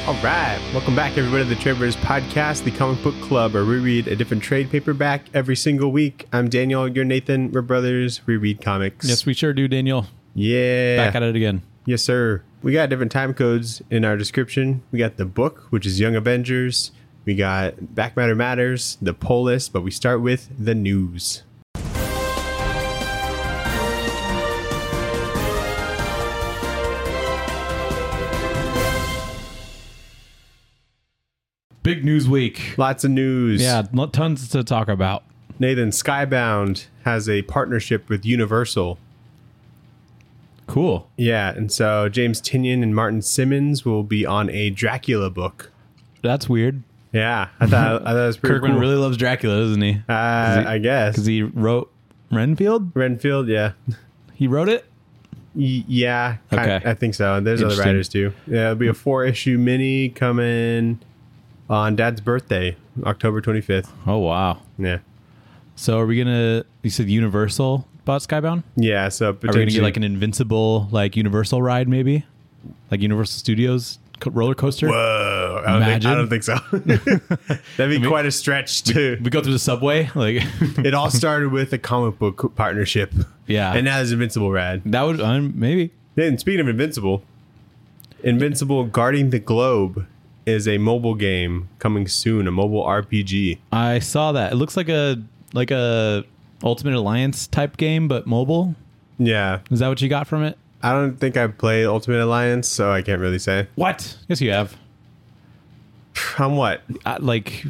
All right, welcome back, everybody, to the Trade Brothers Podcast, the comic book club, where we read a different trade paperback every single week. I'm Daniel, you're Nathan. We're brothers. We read comics. Yes, we sure do, Daniel. Yeah. Back at it again. Yes, sir. We got different time codes in our description. We got the book, which is Young Avengers. We got Back Matter Matters, the poll list, but we start with the news. Big news week. Lots of news. Yeah, tons to talk about. Nathan, Skybound has a partnership with Universal. Cool. Yeah, and so James Tynion and Martin Simmons will be on a Dracula book. That's weird. Yeah, I thought it was pretty Kirkman cool. really loves Dracula, doesn't he? I guess. Because he wrote Renfield? Renfield, yeah. He wrote it? Yeah, Okay. I think so. There's other Interesting. writers too. Yeah, it'll be a 4-issue mini coming on Dad's birthday, October 25th. Oh, wow. Yeah. So are we going to... You said Universal bought Skybound? Yeah, so Are we going to potentially get like an Invincible, like Universal ride maybe? Like Universal Studios roller coaster? Whoa. I don't think so. That'd be quite a stretch too. We go through the subway? Like, It all started with a comic book partnership. yeah. And now there's Invincible Rad. That would... maybe. And speaking of Invincible Guarding the Globe is a mobile game coming soon, a mobile RPG. I saw that. It looks like a Ultimate Alliance type game, but mobile. Yeah. Is that what you got from it? I don't think I've played Ultimate Alliance, so I can't really say. What? Yes, you have. On what? Like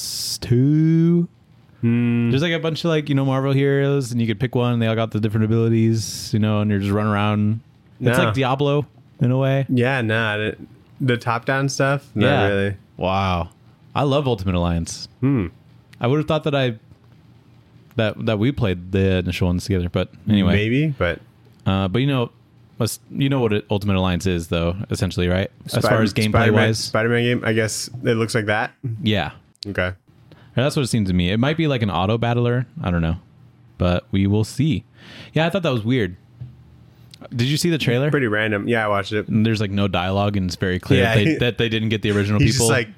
PS2. There's like a bunch of Marvel heroes, and you could pick one. And they all got the different abilities, and you're just running around. It's No. like Diablo in a way. Yeah, nah. The top-down stuff? Not Yeah. really. Wow. I love Ultimate Alliance. I would have thought that that we played the initial ones together, but anyway. Maybe, but... But you know what Ultimate Alliance is, though, essentially, right? As far as gameplay-wise. Spider-Man game, I guess it looks like that. Yeah. Okay. That's what it seems to me. It might be like an auto battler. I don't know. But we will see. Yeah, I thought that was weird. Did you see the trailer? Pretty random. Yeah, I watched it. And there's like no dialogue, and it's very clear Yeah. that they didn't get the original He's people. just like...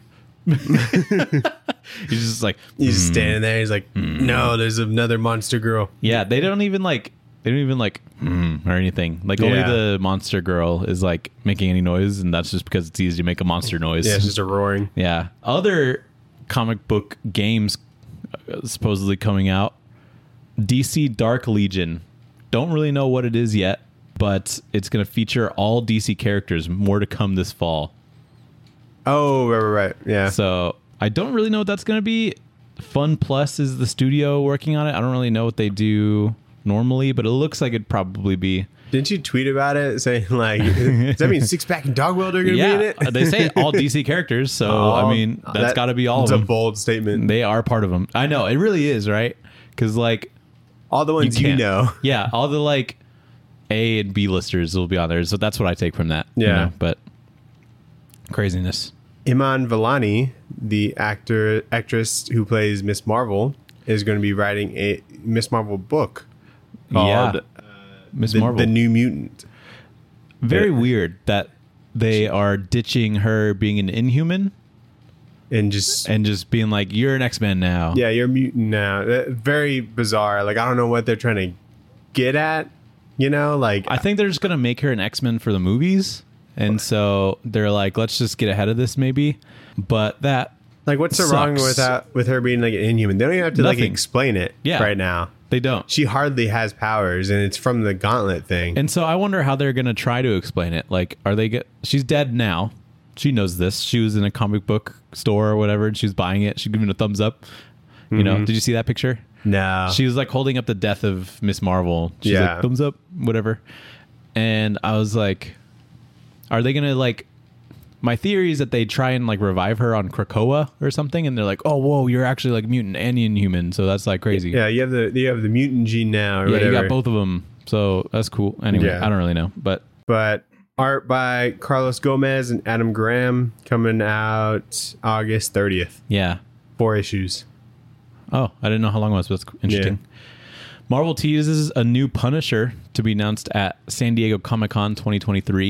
He's just like, He's just standing there. He's like, no, there's another monster girl. yeah. They don't even like or anything. Like only Yeah. the monster girl is like making any noise, and that's just because it's easy to make a monster noise. Yeah, it's just a roaring. Yeah. Other comic book games supposedly coming out. DC Dark Legion. Don't really know what it is yet, but it's going to feature all DC characters. More to come this fall. Oh, right. Yeah. So I don't really know what that's going to be. Fun Plus is the studio working on it. I don't really know what they do normally, but it looks like it'd probably be. Didn't you tweet about it saying like, does that mean Six Pack and Dogworld are going to be in it? They say all DC characters, so I mean that's got to be all of It's a them. bold statement. They are part of them. I know, it really is, right? Because like All the ones you can't. know. Yeah, all the like A and B listers will be on there. So that's what I take from that. Yeah. But craziness. Iman Vellani, the actress who plays Miss Marvel, is going to be writing a Miss Marvel book called Miss Marvel. The New Mutant. Very weird that they are ditching her being an Inhuman And just being like, you're an X-Men now. yeah, you're a mutant now. Very bizarre. Like, I don't know what they're trying to get at. Like I think they're just going to make her an X-Men for the movies. And so they're like, let's just get ahead of this maybe. But that like what's so wrong sucks. with her being like an Inhuman? They don't even have to like Nothing. explain it right now. they don't. She hardly has powers, and it's from the Gauntlet thing. And so I wonder how they're going to try to explain it. Like, are they she's dead now. She knows this. She was in a comic book store or whatever, and she was buying it. She's giving a thumbs up. Did you see that picture? No. She was like holding up the death of Miss Marvel. She's Yeah. like, thumbs up, whatever. And I was like, are they going to like, my theory is that they try and like revive her on Krakoa or something. And they're like, oh, whoa, you're actually like mutant and inhuman. So that's like crazy. Yeah, you have the mutant gene now or Yeah, whatever. you got both of them. So that's cool. Anyway, Yeah. I don't really know. But art by Carlos Gomez and Adam Graham coming out August 30th. yeah. 4 issues. Oh, I didn't know how long it was, but that's interesting. Marvel teases a new Punisher to be announced at San Diego Comic-Con 2023.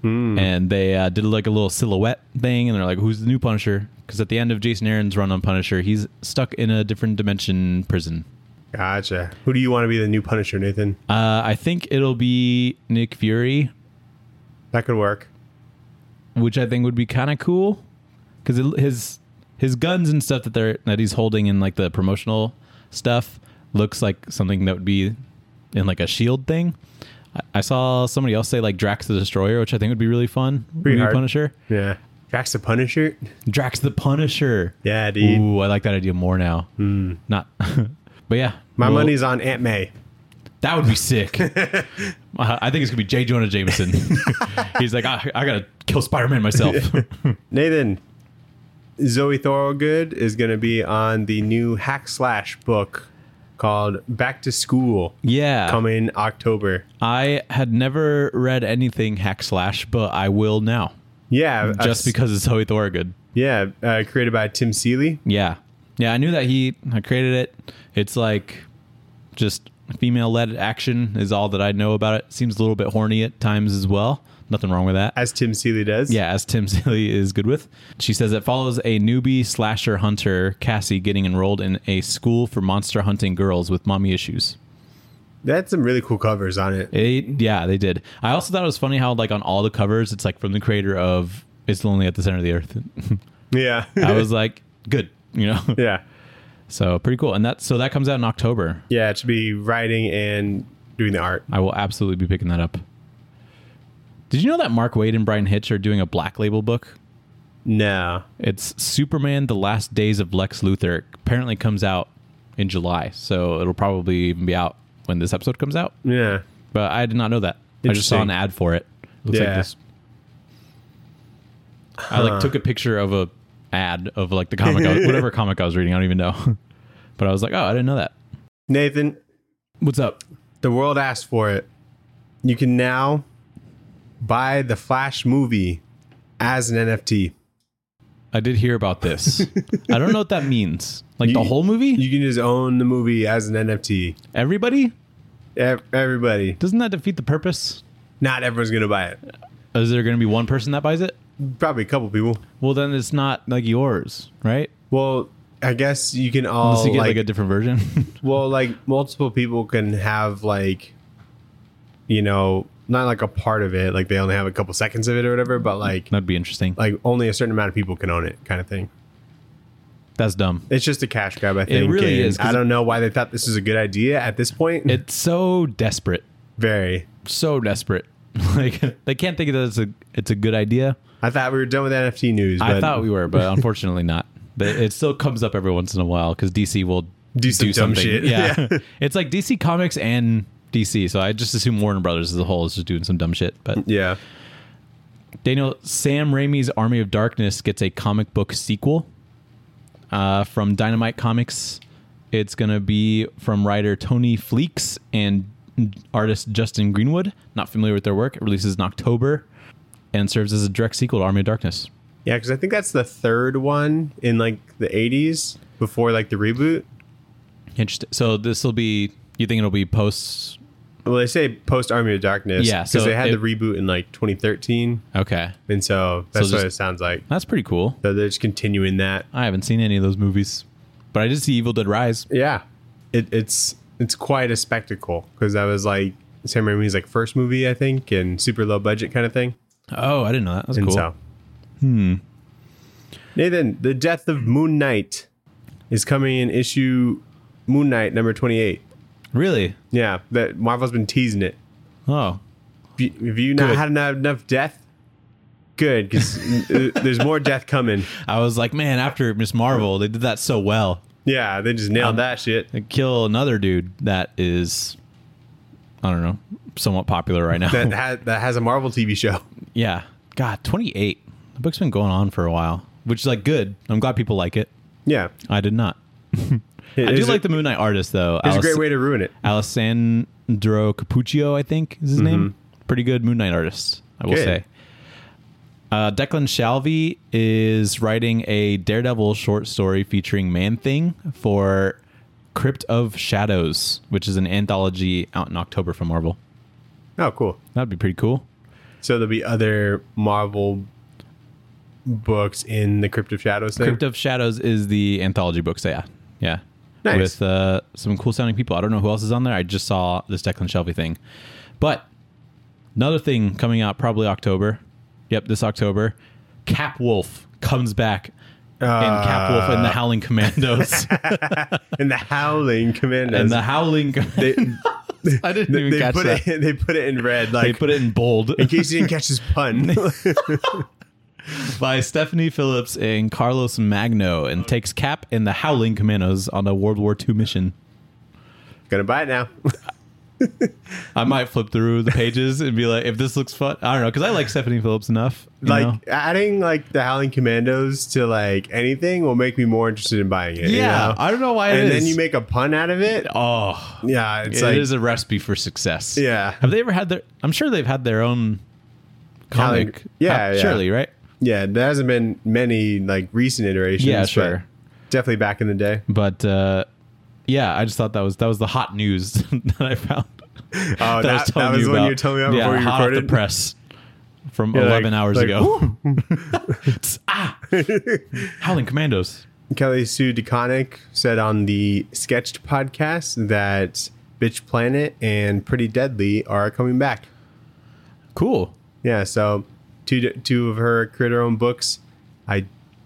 and they did like a little silhouette thing, and they're like, "Who's the new Punisher?" Because at the end of Jason Aaron's run on Punisher, he's stuck in a different dimension prison. Gotcha. Who do you want to be the new Punisher, Nathan? I think it'll be Nick Fury, That could work. which I think would be kind of cool because his guns and stuff that he's holding in like the promotional stuff looks like something that would be in like a shield thing. I saw somebody else say like Drax the Destroyer, which I think would be really fun. Pretty New hard. Punisher. Yeah. Drax the Punisher? Drax the Punisher. Yeah, dude. Ooh, I like that idea more now. Not, but yeah, My well, money's on Aunt May. That would be sick. I think it's gonna be J. Jonah Jameson. He's like, I gotta kill Spider-Man myself. Nathan, Zoe Thorogood is going to be on the new Hack Slash book called Back to School, Yeah, coming October. I had never read anything hack slash, but I will now, Yeah. just because it's Zoe Thorogood. Yeah. Created by Tim Seeley. Yeah, I knew that I created it. It's like just female-led action is all that I know about it. Seems a little bit horny at times as well. Nothing wrong with that. As Tim Seeley does. Yeah, as Tim Seeley is good with. She says it follows a newbie slasher hunter, Cassie, getting enrolled in a school for monster hunting girls with mommy issues. They had some really cool covers on it. Yeah, they did. I also thought it was funny how like on all the covers, it's like from the creator of It's Lonely at the Center of the Earth. Yeah. I was like, good, Yeah. So pretty cool. And that comes out in October. Yeah. It should be writing and doing the art. I will absolutely be picking that up. Did you know that Mark Waid and Brian Hitch are doing a Black Label book? No. It's Superman: The Last Days of Lex Luthor. It apparently comes out in July, so it'll probably even be out when this episode comes out. Yeah. But I did not know that. I just saw an ad for it. Looks like Yeah. this. I like took a picture of a ad of like the comic, whatever comic I was reading. I don't even know, but I was like, oh, I didn't know that. Nathan, What's up? the world asked for it. You can now buy the Flash movie as an NFT. I did hear about this. I don't know what that means. Like the whole movie? You can just own the movie as an NFT. Everybody? Everybody. Doesn't that defeat the purpose? Not everyone's going to buy it. Is there going to be one person that buys it? Probably a couple people. Well, then it's not like yours, right? Well, I guess you can all Unless you get like a different version. well, like multiple people can have like, not like a part of it. Like they only have a couple seconds of it or whatever, but like That'd be interesting. only a certain amount of people can own it kind of thing. That's dumb. It's just a cash grab, I think. really and is, 'cause I don't know why they thought this was a good idea at this point. It's so desperate. Very. So desperate. Like they can't think that it's a good idea. I thought we were done with NFT news. But I thought we were, but unfortunately not. But it still comes up every once in a while because DC will do some dumb something. shit. Yeah. It's like DC Comics and DC, so I just assume Warner Brothers as a whole is just doing some dumb shit. But Yeah. Daniel, Sam Raimi's Army of Darkness gets a comic book sequel from Dynamite Comics. It's going to be from writer Tony Fleeks and artist Justin Greenwood. Not familiar with their work. It releases in October and serves as a direct sequel to Army of Darkness. Yeah, because I think that's the third one in like the 80s before like the reboot. Interesting. So this will be, you think it'll be post? Well, they say post Army of Darkness. Yeah, Because so they had it- the reboot in like 2013. Okay. And so that's So what just- it sounds like. That's pretty cool. So they're just continuing that. I haven't seen any of those movies, but I did see Evil Dead Rise. Yeah. It's quite a spectacle because that was like Sam Raimi's like first movie, I think, and super low budget kind of thing. Oh, I didn't know that. That's And cool. so. Nathan, The Death of Moon Knight is coming in issue Moon Knight number 28. Really? Yeah, that Marvel's been teasing it. Oh, Have you not Good. had enough death? Good, because there's more death coming. I was like, man, after Miss Marvel, they did that so well. Yeah, they just nailed that shit. They kill another dude that is, I don't know, somewhat popular right now. That has a Marvel TV show. Yeah. God, 28. The book's been going on for a while, which is like good. I'm glad people like it. Yeah, I did not. I do like the Moon Knight artist, though. It's a great way to ruin it. Alessandro Capuccio, I think is his name. Pretty good Moon Knight artist, I will Good. say. Declan Shalvey is writing a Daredevil short story featuring Man-Thing for Crypt of Shadows, which is an anthology out in October from Marvel. Oh, cool. That'd be pretty cool. So there'll be other Marvel books in the Crypt of Shadows thing? Crypt of Shadows is the anthology book, so yeah. Nice. With some cool sounding people. I don't know who else is on there. I just saw this Declan Shelby thing. But another thing coming out probably October. Yep, this October. Cap Wolf comes back in Cap Wolf and the Howling Commandos. And the Howling Commandos. And the Howling Commandos. I didn't even catch that. They put it in red. Like, They put it in bold. in case you didn't catch his pun. By Stephanie Phillips and Carlos Magno, and takes Cap and the Howling Commandos on a World War II mission. Gonna buy it now. I might flip through the pages and be like, if this looks fun. I don't know, because I like Stephanie Phillips enough. you know? Adding like the Howling Commandos to like anything will make me more interested in buying it. Yeah, you know? I don't know why it and is. then you make a pun out of it. Oh, Yeah, it's it like is a recipe for success. Yeah. Have they ever had their? I'm sure they've had their own comic. Howling- yeah. Surely, right? yeah. There hasn't been many like recent iterations. Yeah, but sure. definitely back in the day. But yeah, I just thought that was the hot news that I found. Oh, that was the one you were telling me about before you hot recorded. off the press from Yeah, 11 hours like, ago. Howling Commandos. Kelly Sue DeConnick said on the Sketched podcast that Bitch Planet and Pretty Deadly are coming back. Cool. Yeah, so two of her creator-owned books. She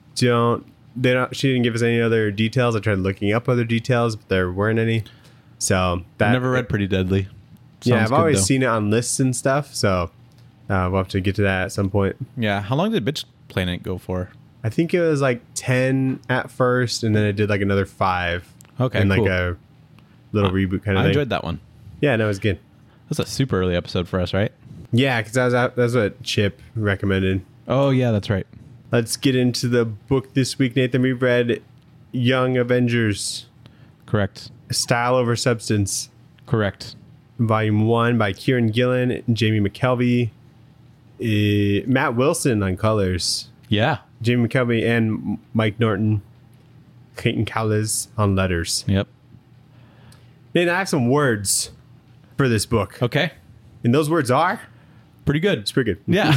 didn't give us any other details. I tried looking up other details, but there weren't any. So that I've never read Pretty Deadly. Yeah, Sounds I've good, always though. seen it on lists and stuff. So we'll have to get to that at some point. Yeah. How long did Bitch Planet go for? I think it was like 10 at first, and then it did like another 5. Okay, and like cool. a little reboot kind of I thing. enjoyed that one. Yeah, no, it was good. That's a super early episode for us, right? Yeah, because that's what Chip recommended. Oh, yeah, that's right. Let's get into the book this week, Nathan. We've read Young Avengers, Correct. Style Over Substance, Correct. Volume 1 by Kieran Gillen, Jamie McKelvey, Matt Wilson on colors, Yeah. Jamie McKelvey and Mike Norton, Clayton Cowles on letters. Yep. Nathan, I have some words for this book. Okay. And those words are? Pretty good. It's pretty good. Yeah.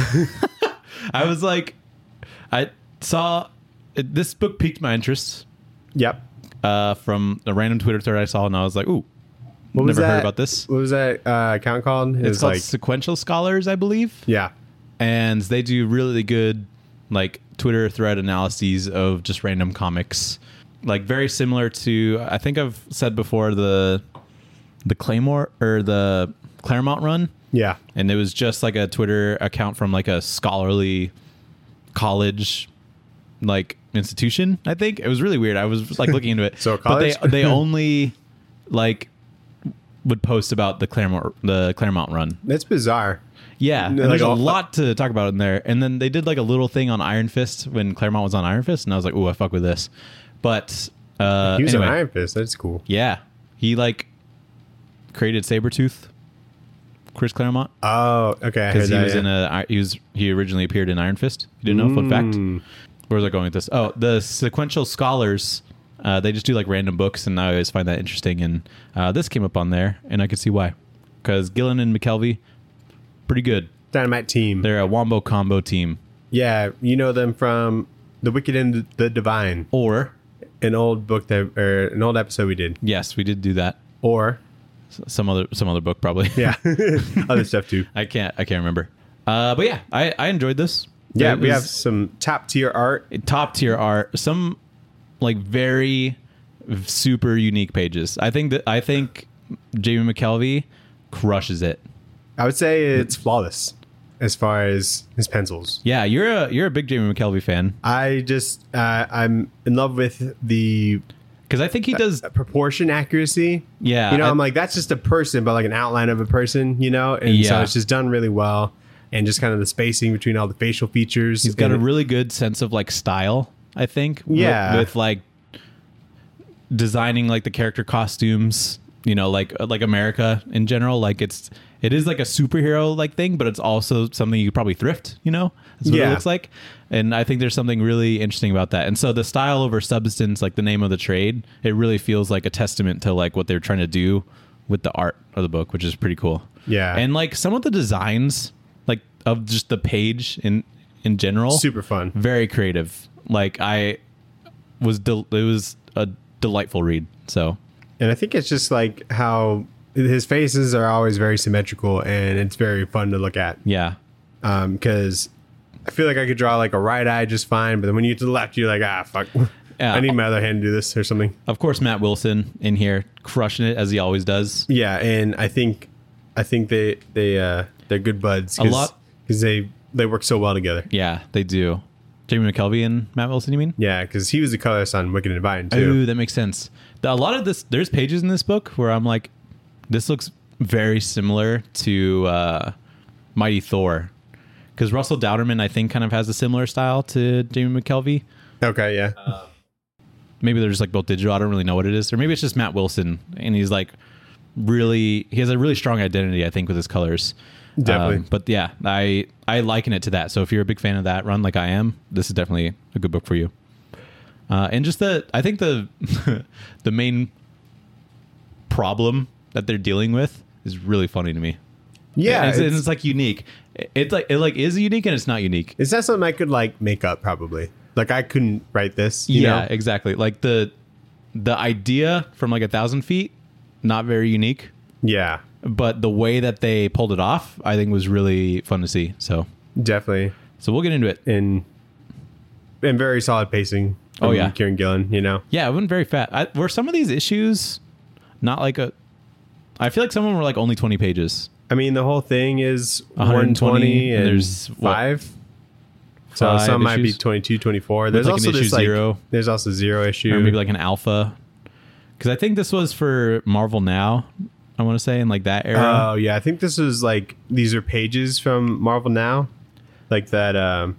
I was like, I saw this book piqued my interest Yep. from a random Twitter thread I saw, and I was like, ooh, What was never heard that? about this. What was that account called? It It's was called like, Sequential Scholars, I believe. yeah. And they do really good like Twitter thread analyses of just random comics. Like very similar to, I think I've said before, the Claymore or the Claremont run. Yeah. And it was just like a Twitter account from like a scholarly college like institution. I think it was really weird. I was like looking into it. So a college? But they only like would post about the Claremont run. That's bizarre. Yeah, and Like there's a all- lot to talk about in there. And then they did like a little thing on Iron Fist when Claremont was on Iron Fist, and I was like, "Ooh, I fuck with this." But He was anyway, an Iron Fist. That's cool. yeah, he like created Sabretooth, Chris Claremont, Oh, okay. I because heard he that, was he originally appeared in Iron Fist. You didn't know? Fun fact. Where was I going with this? Oh, the Sequential Scholars. They just do like random books, and I always find that interesting. And this came up on there, and I could see why. Because Gillen and McKelvey, pretty good. Dynamite Team. They're a wombo combo team. Yeah, you know them from The Wicked and the Divine, Or, an old book or an old episode we did. yes, we did do that. Or Some other book probably. yeah, other stuff too. I can't remember. But yeah, I enjoyed this. Yeah, It we was have some top tier art. top tier art. Some like very super unique pages. I think Jamie McKelvey crushes it. I would say it's flawless as far as his pencils. Yeah, you're a big Jamie McKelvey fan I just I'm in love with the because I think he does. proportion accuracy. Yeah, You know, I'm like, that's just a person, but like an outline of a person, you know? And so Yeah. it's just done really well. And just kind of the spacing between all the facial features. He's got a And- really good sense of like style, I think. Yeah. With like designing like the character costumes, you know, like America in general. Like it is like a superhero like thing, but it's also something you could probably thrift, you know? That's what it Yeah. looks like. And I think there's something really interesting about that. And so the style over substance, like the name of the trade, it really feels like a testament to like what they're trying to do with the art of the book, which is pretty cool. Yeah. And like some of the designs, like of just the page in general. Super fun. Very creative. Like it was a delightful read. So, and I think it's just like how his faces are always very symmetrical, and it's very fun to look at. yeah. Because I feel like I could draw like a right eye just fine, but then when you get to the left, you're like, fuck. Yeah. I need my other hand to do this or something. Of course, Matt Wilson in here crushing it as he always does. Yeah, and I think they're good buds. A lot because they work so well together. Yeah, they do. Jamie McKelvey and Matt Wilson, you mean? Yeah, because he was the colorist on Wicked and Vine too. Ooh, that makes sense. A lot of this, there's pages in this book where I'm like, this looks very similar to Mighty Thor. Because Russell Dowderman, I think, kind of has a similar style to Jamie McKelvey. Okay, yeah. Maybe they're just like both digital. I don't really know what it is. Or maybe it's just Matt Wilson. And he's like he has a really strong identity, I think, with his colors. Definitely. But yeah, I liken it to that. So if you're a big fan of that run like I am, this is definitely a good book for you. And just I think the the main problem that they're dealing with is really funny to me. Yeah, and it's like unique. It is unique and it's not unique. Is that something I could like make up? Probably. Like I couldn't write this. You know? Exactly. Like the idea from like 1,000 feet, not very unique. Yeah, But the way that they pulled it off, I think was really fun to see. So definitely. we'll get into it. And very solid pacing. From Kieran Gillen. You know. Yeah, it went very fast. Were some of these issues not like I feel like some of them were like only 20 pages. I mean, the whole thing is 120 and there's 5. So some might be issues? 22, 24. There's like also an issue this like 0. There's also 0 issue. Or maybe like an alpha. Because I think this was for Marvel Now, I want to say, in like that era. Oh yeah, I think this was like these are pages from Marvel Now, like that.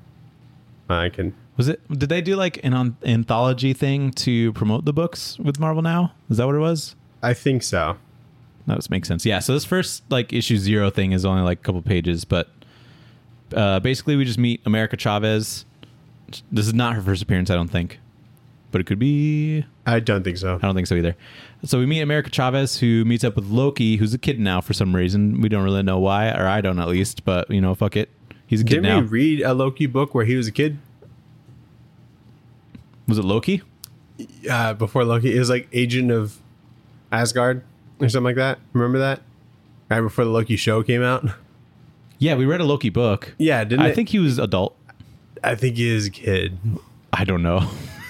I can. Was it? Did they do like an anthology thing to promote the books with Marvel Now? Is that what it was? I think so. That would make sense. Yeah. So this first like issue 0 thing is only like a couple pages, but basically we just meet America Chavez. This is not her first appearance, I don't think, but it could be. I don't think so. I don't think so either. So we meet America Chavez, who meets up with Loki, who's a kid now for some reason. We don't really know why, or I don't at least, but you know, fuck it. He's a kid now. Didn't we read a Loki book where he was a kid? Was it Loki? Before Loki, it was like Agent of Asgard or something like that. Remember that? Right before the Loki show came out. Yeah, we read a Loki book. Yeah, didn't I think he was adult. I think he is a kid. I don't know.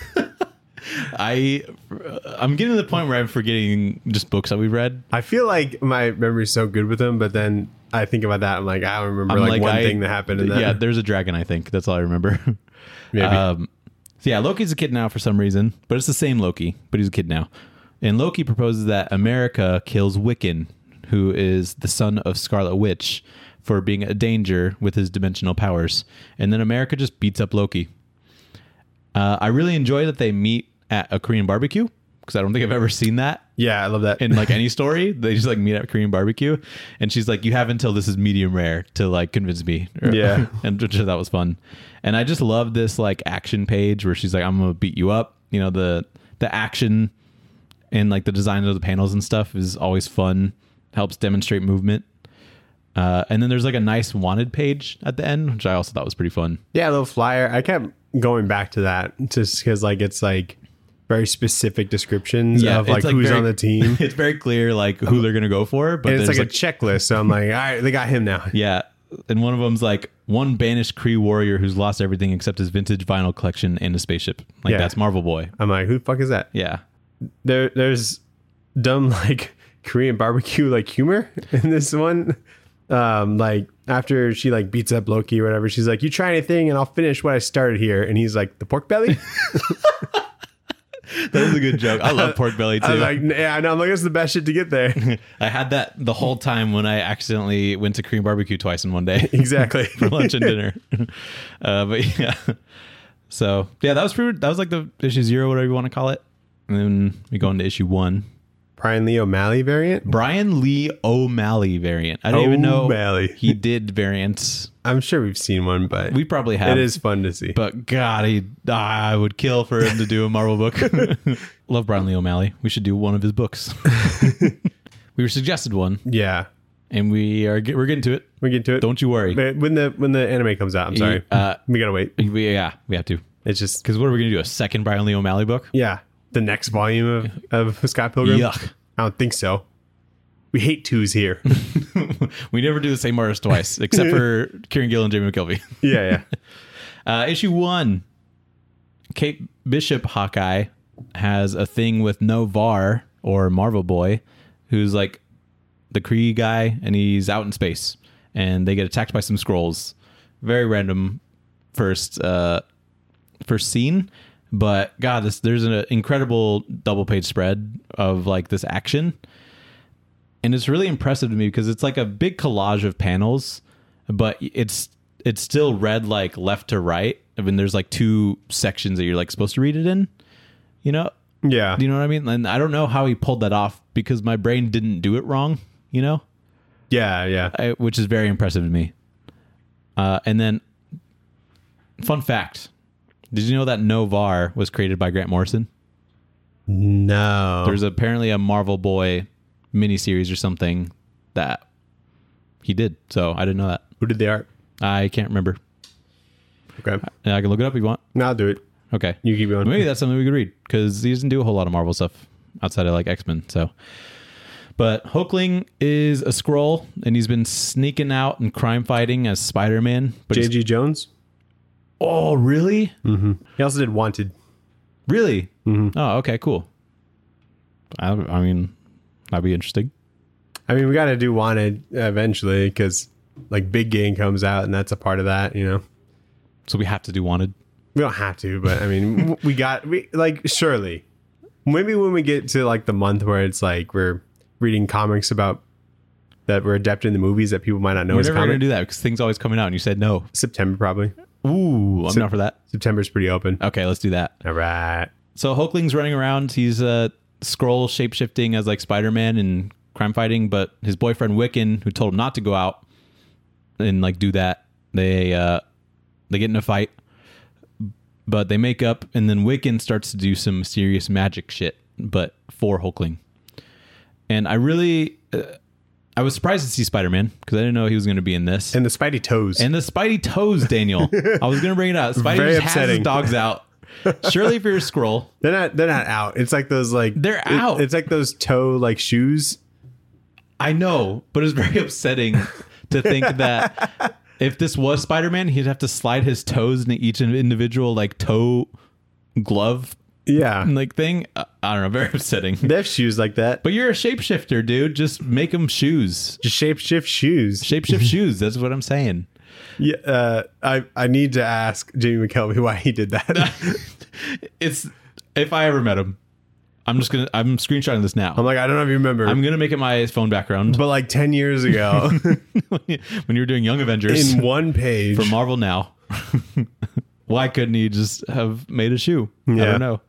I'm getting to the point where I'm forgetting just books that we've read. I feel like my memory's so good with him, but then I think about that. I'm like, I don't remember one thing that happened in that. Yeah, there's a dragon, I think. That's all I remember. Maybe. So yeah, Loki's a kid now for some reason, but it's the same Loki, but he's a kid now. And Loki proposes that America kills Wiccan, who is the son of Scarlet Witch, for being a danger with his dimensional powers. And then America just beats up Loki. I really enjoy that they meet at a Korean barbecue, because I don't think I've ever seen that. Yeah, I love that. In like any story, they just like meet at a Korean barbecue, and she's like, "You have until this is medium rare to like convince me." Yeah, and which that was fun. And I just love this like action page where she's like, "I'm gonna beat you up." You know, the action and like the design of the panels and stuff is always fun. Helps demonstrate movement. And then there's like a nice wanted page at the end, which I also thought was pretty fun. Yeah, a little flyer. I kept going back to that just because like it's like very specific descriptions of like who's on the team. It's very clear like who they're gonna go for, but and it's like a checklist. So I'm like, all right, they got him now. Yeah, and one of them's like one banished Kree warrior who's lost everything except his vintage vinyl collection and a spaceship. Like that's Marvel Boy. I'm like, who the fuck is that? Yeah, there's dumb like Korean barbecue like humor in this one. Like after she like beats up Loki or whatever, she's like, "You try anything and I'll finish what I started here." And he's like, "The pork belly." That is a good joke. I love pork belly too. I was like, yeah, I know. I'm like, that's the best shit to get there. I had that the whole time when I accidentally went to Korean barbecue twice in one day. Exactly. For lunch and dinner. But yeah. So yeah, that was like the issue 0, whatever you want to call it. And then we go into issue 1. Brian Lee O'Malley variant? Brian Lee O'Malley variant. I don't even know O'Malley. He did variants. I'm sure we've seen one, but we probably have. It is fun to see. But God, I would kill for him to do a Marvel book. Love Brian Lee O'Malley. We should do one of his books. We were suggested one. Yeah. and we're getting to it. We get to it. Don't you worry. But when the anime comes out, I'm sorry. We gotta wait. We have to. It's just Because what are we gonna do? A second Brian Lee O'Malley book? yeah, the next volume of Scott Pilgrim. Yuck. I don't think so. We hate twos here. We never do the same artist twice, except for Kieran Gill and Jamie McKelvey. Yeah. Issue 1. Kate Bishop Hawkeye has a thing with Novar, or Marvel Boy, who's like the Kree guy, and he's out in space, and they get attacked by some Skrulls. Very random first scene, but God, there's an incredible double page spread of like this action. And it's really impressive to me because it's like a big collage of panels, but it's still read like left to right. I mean, there's like 2 sections that you're like supposed to read it in, you know? Yeah. Do you know what I mean? And I don't know how he pulled that off because my brain didn't do it wrong, you know? Yeah. Which is very impressive to me. And then, fun fact. Did you know that Novar was created by Grant Morrison? No. There's apparently a Marvel Boy miniseries or something that he did. So I didn't know that. Who did the art? I can't remember. Okay. I can look it up if you want. No, I'll do it. Okay. You keep going. Maybe that's something we could read because he doesn't do a whole lot of Marvel stuff outside of like X-Men. So, but Hulkling is a Skrull and he's been sneaking out and crime fighting as Spider-Man. But J.G. Jones? Oh, really? Mm-hmm. He also did Wanted. Really? Mm-hmm. Oh, okay, cool. I mean, that'd be interesting. I mean, we got to do Wanted eventually because like Big Gang comes out and that's a part of that, you know? So we have to do Wanted. We don't have to, but I mean, we like, surely. Maybe when we get to like the month where it's like we're reading comics about that we're adapting the movies that people might not know We're as never going to comics. do that because things always coming out and you said no. September, probably. Ooh, I'm not for that. September's pretty open. Okay, let's do that. All right. So Hulkling's running around. He's Skrull shape-shifting as like Spider-Man and crime fighting, but his boyfriend Wiccan, who told him not to go out and like do that, they get in a fight, but they make up, and then Wiccan starts to do some mysterious magic shit, but for Hulkling. And I really, I was surprised to see Spider-Man because I didn't know he was going to be in this. And the Spidey toes. And the Spidey toes, Daniel. I was going to bring it out. Spidey Very just has his upsetting. dogs out. Surely if you're a Skrull, they're not out. It's like those like They're out. It's like those toe like shoes. I know, but it's very upsetting to think that if this was Spider-Man, he'd have to slide his toes into each individual like toe glove Yeah. like thing. I don't know, very upsetting. They have shoes like that. But you're a shapeshifter, dude. Just make them shoes. Just shapeshift shoes. Shapeshift shoes. That's what I'm saying. Yeah. I need to ask Jamie McKelvey why he did that. It's if I ever met him, I'm screenshotting this now. I'm like, I don't know if you remember. I'm gonna make it my phone background. but like 10 years ago, when you were doing Young Avengers in one page. for Marvel Now, why couldn't he just have made a shoe? I Yeah. don't know.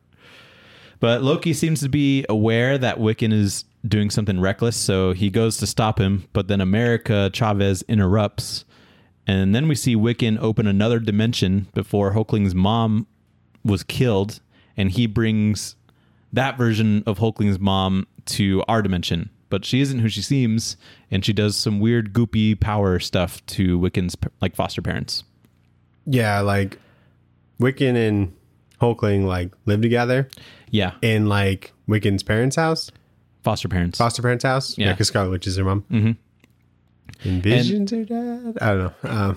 But Loki seems to be aware that Wiccan is doing something reckless, so he goes to stop him. But then America Chavez interrupts, and then we see Wiccan open another dimension before Hulkling's mom was killed, and he brings that version of Hulkling's mom to our dimension. But she isn't who she seems, and she does some weird goopy power stuff to Wiccan's like foster parents. Yeah, like Wiccan and Hulkling like live together Yeah, in like Wiccan's parents' house, foster parents. foster parents' house. Yeah. Because Scarlet Witch is her mom. Mm-hmm. Envisions her dad. I don't know.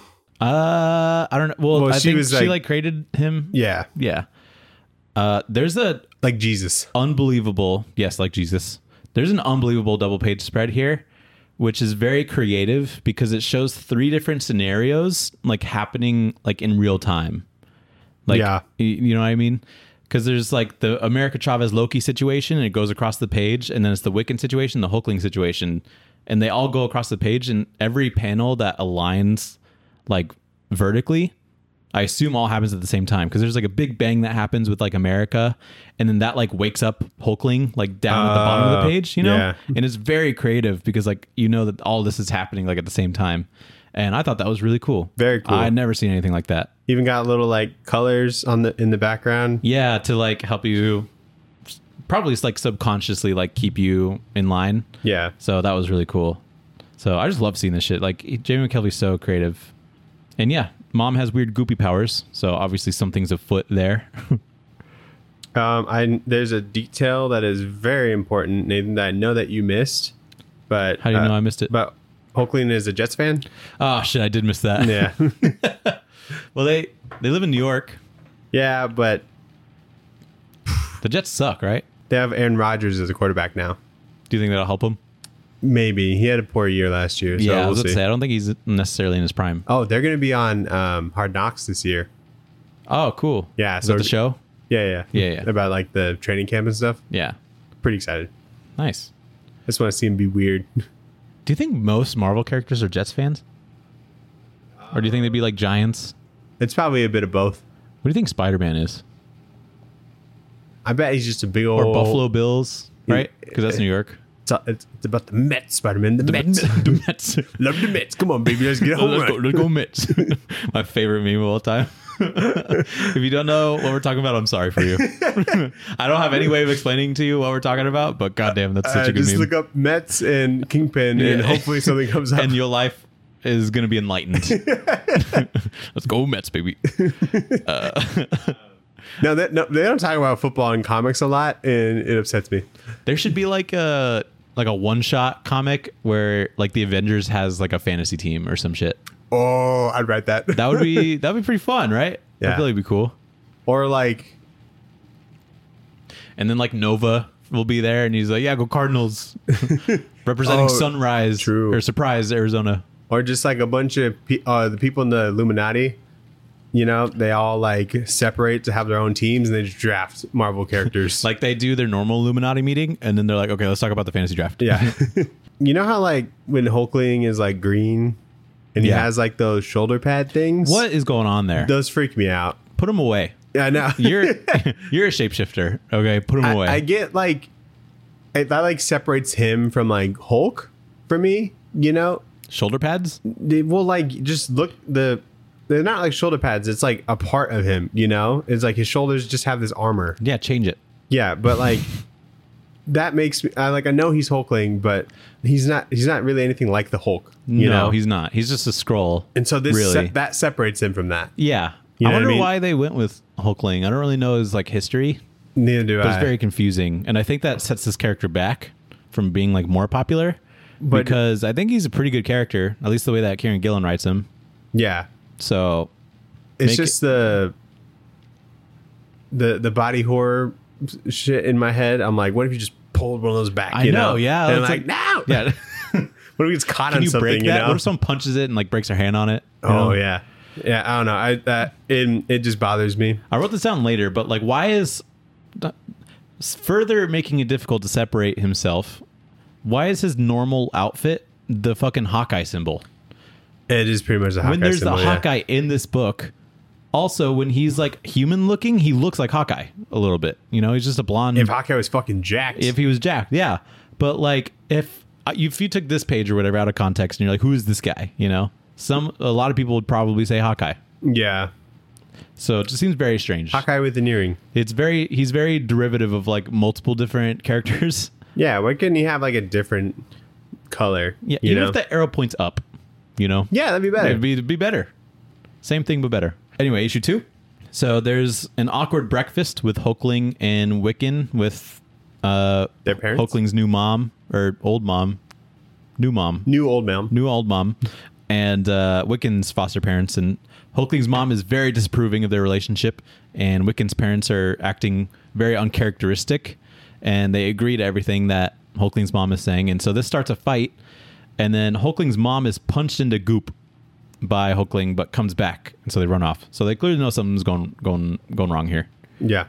I don't know. Well, I she think was she like- like created him. Yeah, Yeah. There's a like Jesus. unbelievable, yes, like Jesus. There's an unbelievable double page spread here, which is very creative because it shows 3 different scenarios like happening like in real time. Like, Yeah. you know what I mean? Because there's like the America Chavez Loki situation, and it goes across the page, and then it's the Wiccan situation, the Hulkling situation, and they all go across the page, and every panel that aligns like vertically, I assume all happens at the same time because there's like a big bang that happens with like America, and then that like wakes up Hulkling like down at the bottom of the page, you know? yeah. And it's very creative because like you know that all this is happening like at the same time. And I thought that was really cool. Very cool. I'd never seen anything like that. Even got little like colors on in the background. Yeah, to like help you probably like subconsciously like keep you in line. Yeah. So that was really cool. So I just love seeing this shit. Like Jamie McKelvey's so creative, and yeah, Mom has weird goopy powers. So obviously something's afoot there. There's a detail that is very important, Nathan, that I know that you missed. But How do you know I missed it? But Hulkling is a Jets fan. Oh shit, I did miss that. Yeah, Well, they live in New York. yeah, but The Jets suck, right? they have Aaron Rodgers as a quarterback now. Do you think that'll help him? Maybe he had a poor year last year. So Yeah, I we'll was about see. to say I don't think he's necessarily in his prime. Oh, they're going to be on Hard Knocks this year. Oh, cool. Yeah, Is so that the show? Yeah. Yeah. About like the training camp and stuff. Yeah. Pretty excited. Nice. I just want to see him be weird. Do you think most Marvel characters are Jets fans? Or do you think they'd be like Giants? It's probably a bit of both. What do you think Spider-Man is? I bet he's just a big old Or Buffalo Bills, right? Because that's New York. It's about the Mets, Spider-Man. The Mets. The Mets. Love the Mets. Come on, baby. Let's get a home Let's run. go Mets. My favorite meme of all time. If you don't know what we're talking about, I'm sorry for you. I don't have any way of explaining to you what we're talking about, but goddamn, that's such a good Just meme. look up Mets and Kingpin, and Yeah. hopefully something comes up. And your life is going to be enlightened. Let's go Mets, baby. No, they don't talk about football in comics a lot, and it upsets me. There should be like a one-shot comic where like the Avengers has like a fantasy team or some shit. Oh, I'd write that. That'd be pretty fun, right? Yeah. I feel like it'd be cool. Or like, And then like Nova will be there, and he's like, "Yeah, go Cardinals," representing Oh, Sunrise true. or Surprise, Arizona. or just like a bunch of the people in the Illuminati. You know, they all like separate to have their own teams, and they just draft Marvel characters. Like they do their normal Illuminati meeting, and then they're like, "Okay, let's talk about the fantasy draft." yeah. You know how like when Hulkling is like green, and he Yeah. has like those shoulder pad things. What is going on there? Those freak me out. Put them away. Yeah, no. You're a shapeshifter. Okay, put them away. I get like that like separates him from like Hulk for me. You know, Shoulder pads. they will like just look they're not like shoulder pads. It's like a part of him. You know, it's like his shoulders just have this armor. Yeah, change it. Yeah, but like that makes me I know he's Hulkling, but he's not really anything like the Hulk. You No, know, he's not. He's just a scroll. and so this really. that separates him from that. Yeah. You I know what I wonder mean? why they went with Hulkling. I don't really know his like history, Neither do but I. it's very confusing. And I think that sets this character back from being like more popular. But- because I think he's a pretty good character, at least the way that Kieran Gillen writes him. Yeah, So it's Make just the body horror shit in my head. I'm like, what if you just pulled one of those back? I you know, yeah, And I'm that's like, no. yeah. What if he gets caught Can on you something? break You that? know? What if someone punches it and like breaks their hand on it? You Oh know? yeah, yeah. I don't know. It just bothers me. I wrote this down later, but like, why is further making it difficult to separate himself? Why is his normal outfit the fucking Hawkeye symbol? It is pretty much the Hawkeye When there's symbol, the yeah. Hawkeye in this book, also when he's like human looking, he looks like Hawkeye a little bit. You know, he's just a blonde. If Hawkeye was fucking jacked, If he was jacked, yeah. But like, if you took this page or whatever out of context, and you're like, who is this guy? You know, a lot of people would probably say Hawkeye. yeah, So it just seems very strange. Hawkeye with an earring. He's very derivative of like multiple different characters. Yeah, why couldn't he have like a different color? Yeah, you even know? if the arrow points up, you know, Yeah, that'd be better. it'd be better. Same thing but better. Anyway, issue 2. So there's an awkward breakfast with Hulkling and Wiccan with Their parents, Hulkling's new mom or old mom, new mom, new old man. new old mom, and Wiccan's foster parents. And Hulkling's mom is very disapproving of their relationship, and Wiccan's parents are acting very uncharacteristic, and they agree to everything that Hulkling's mom is saying. And so this starts a fight, and then Hulkling's mom is punched into goop by Hulkling, but comes back, and so they run off. So they clearly know something's going wrong here. Yeah,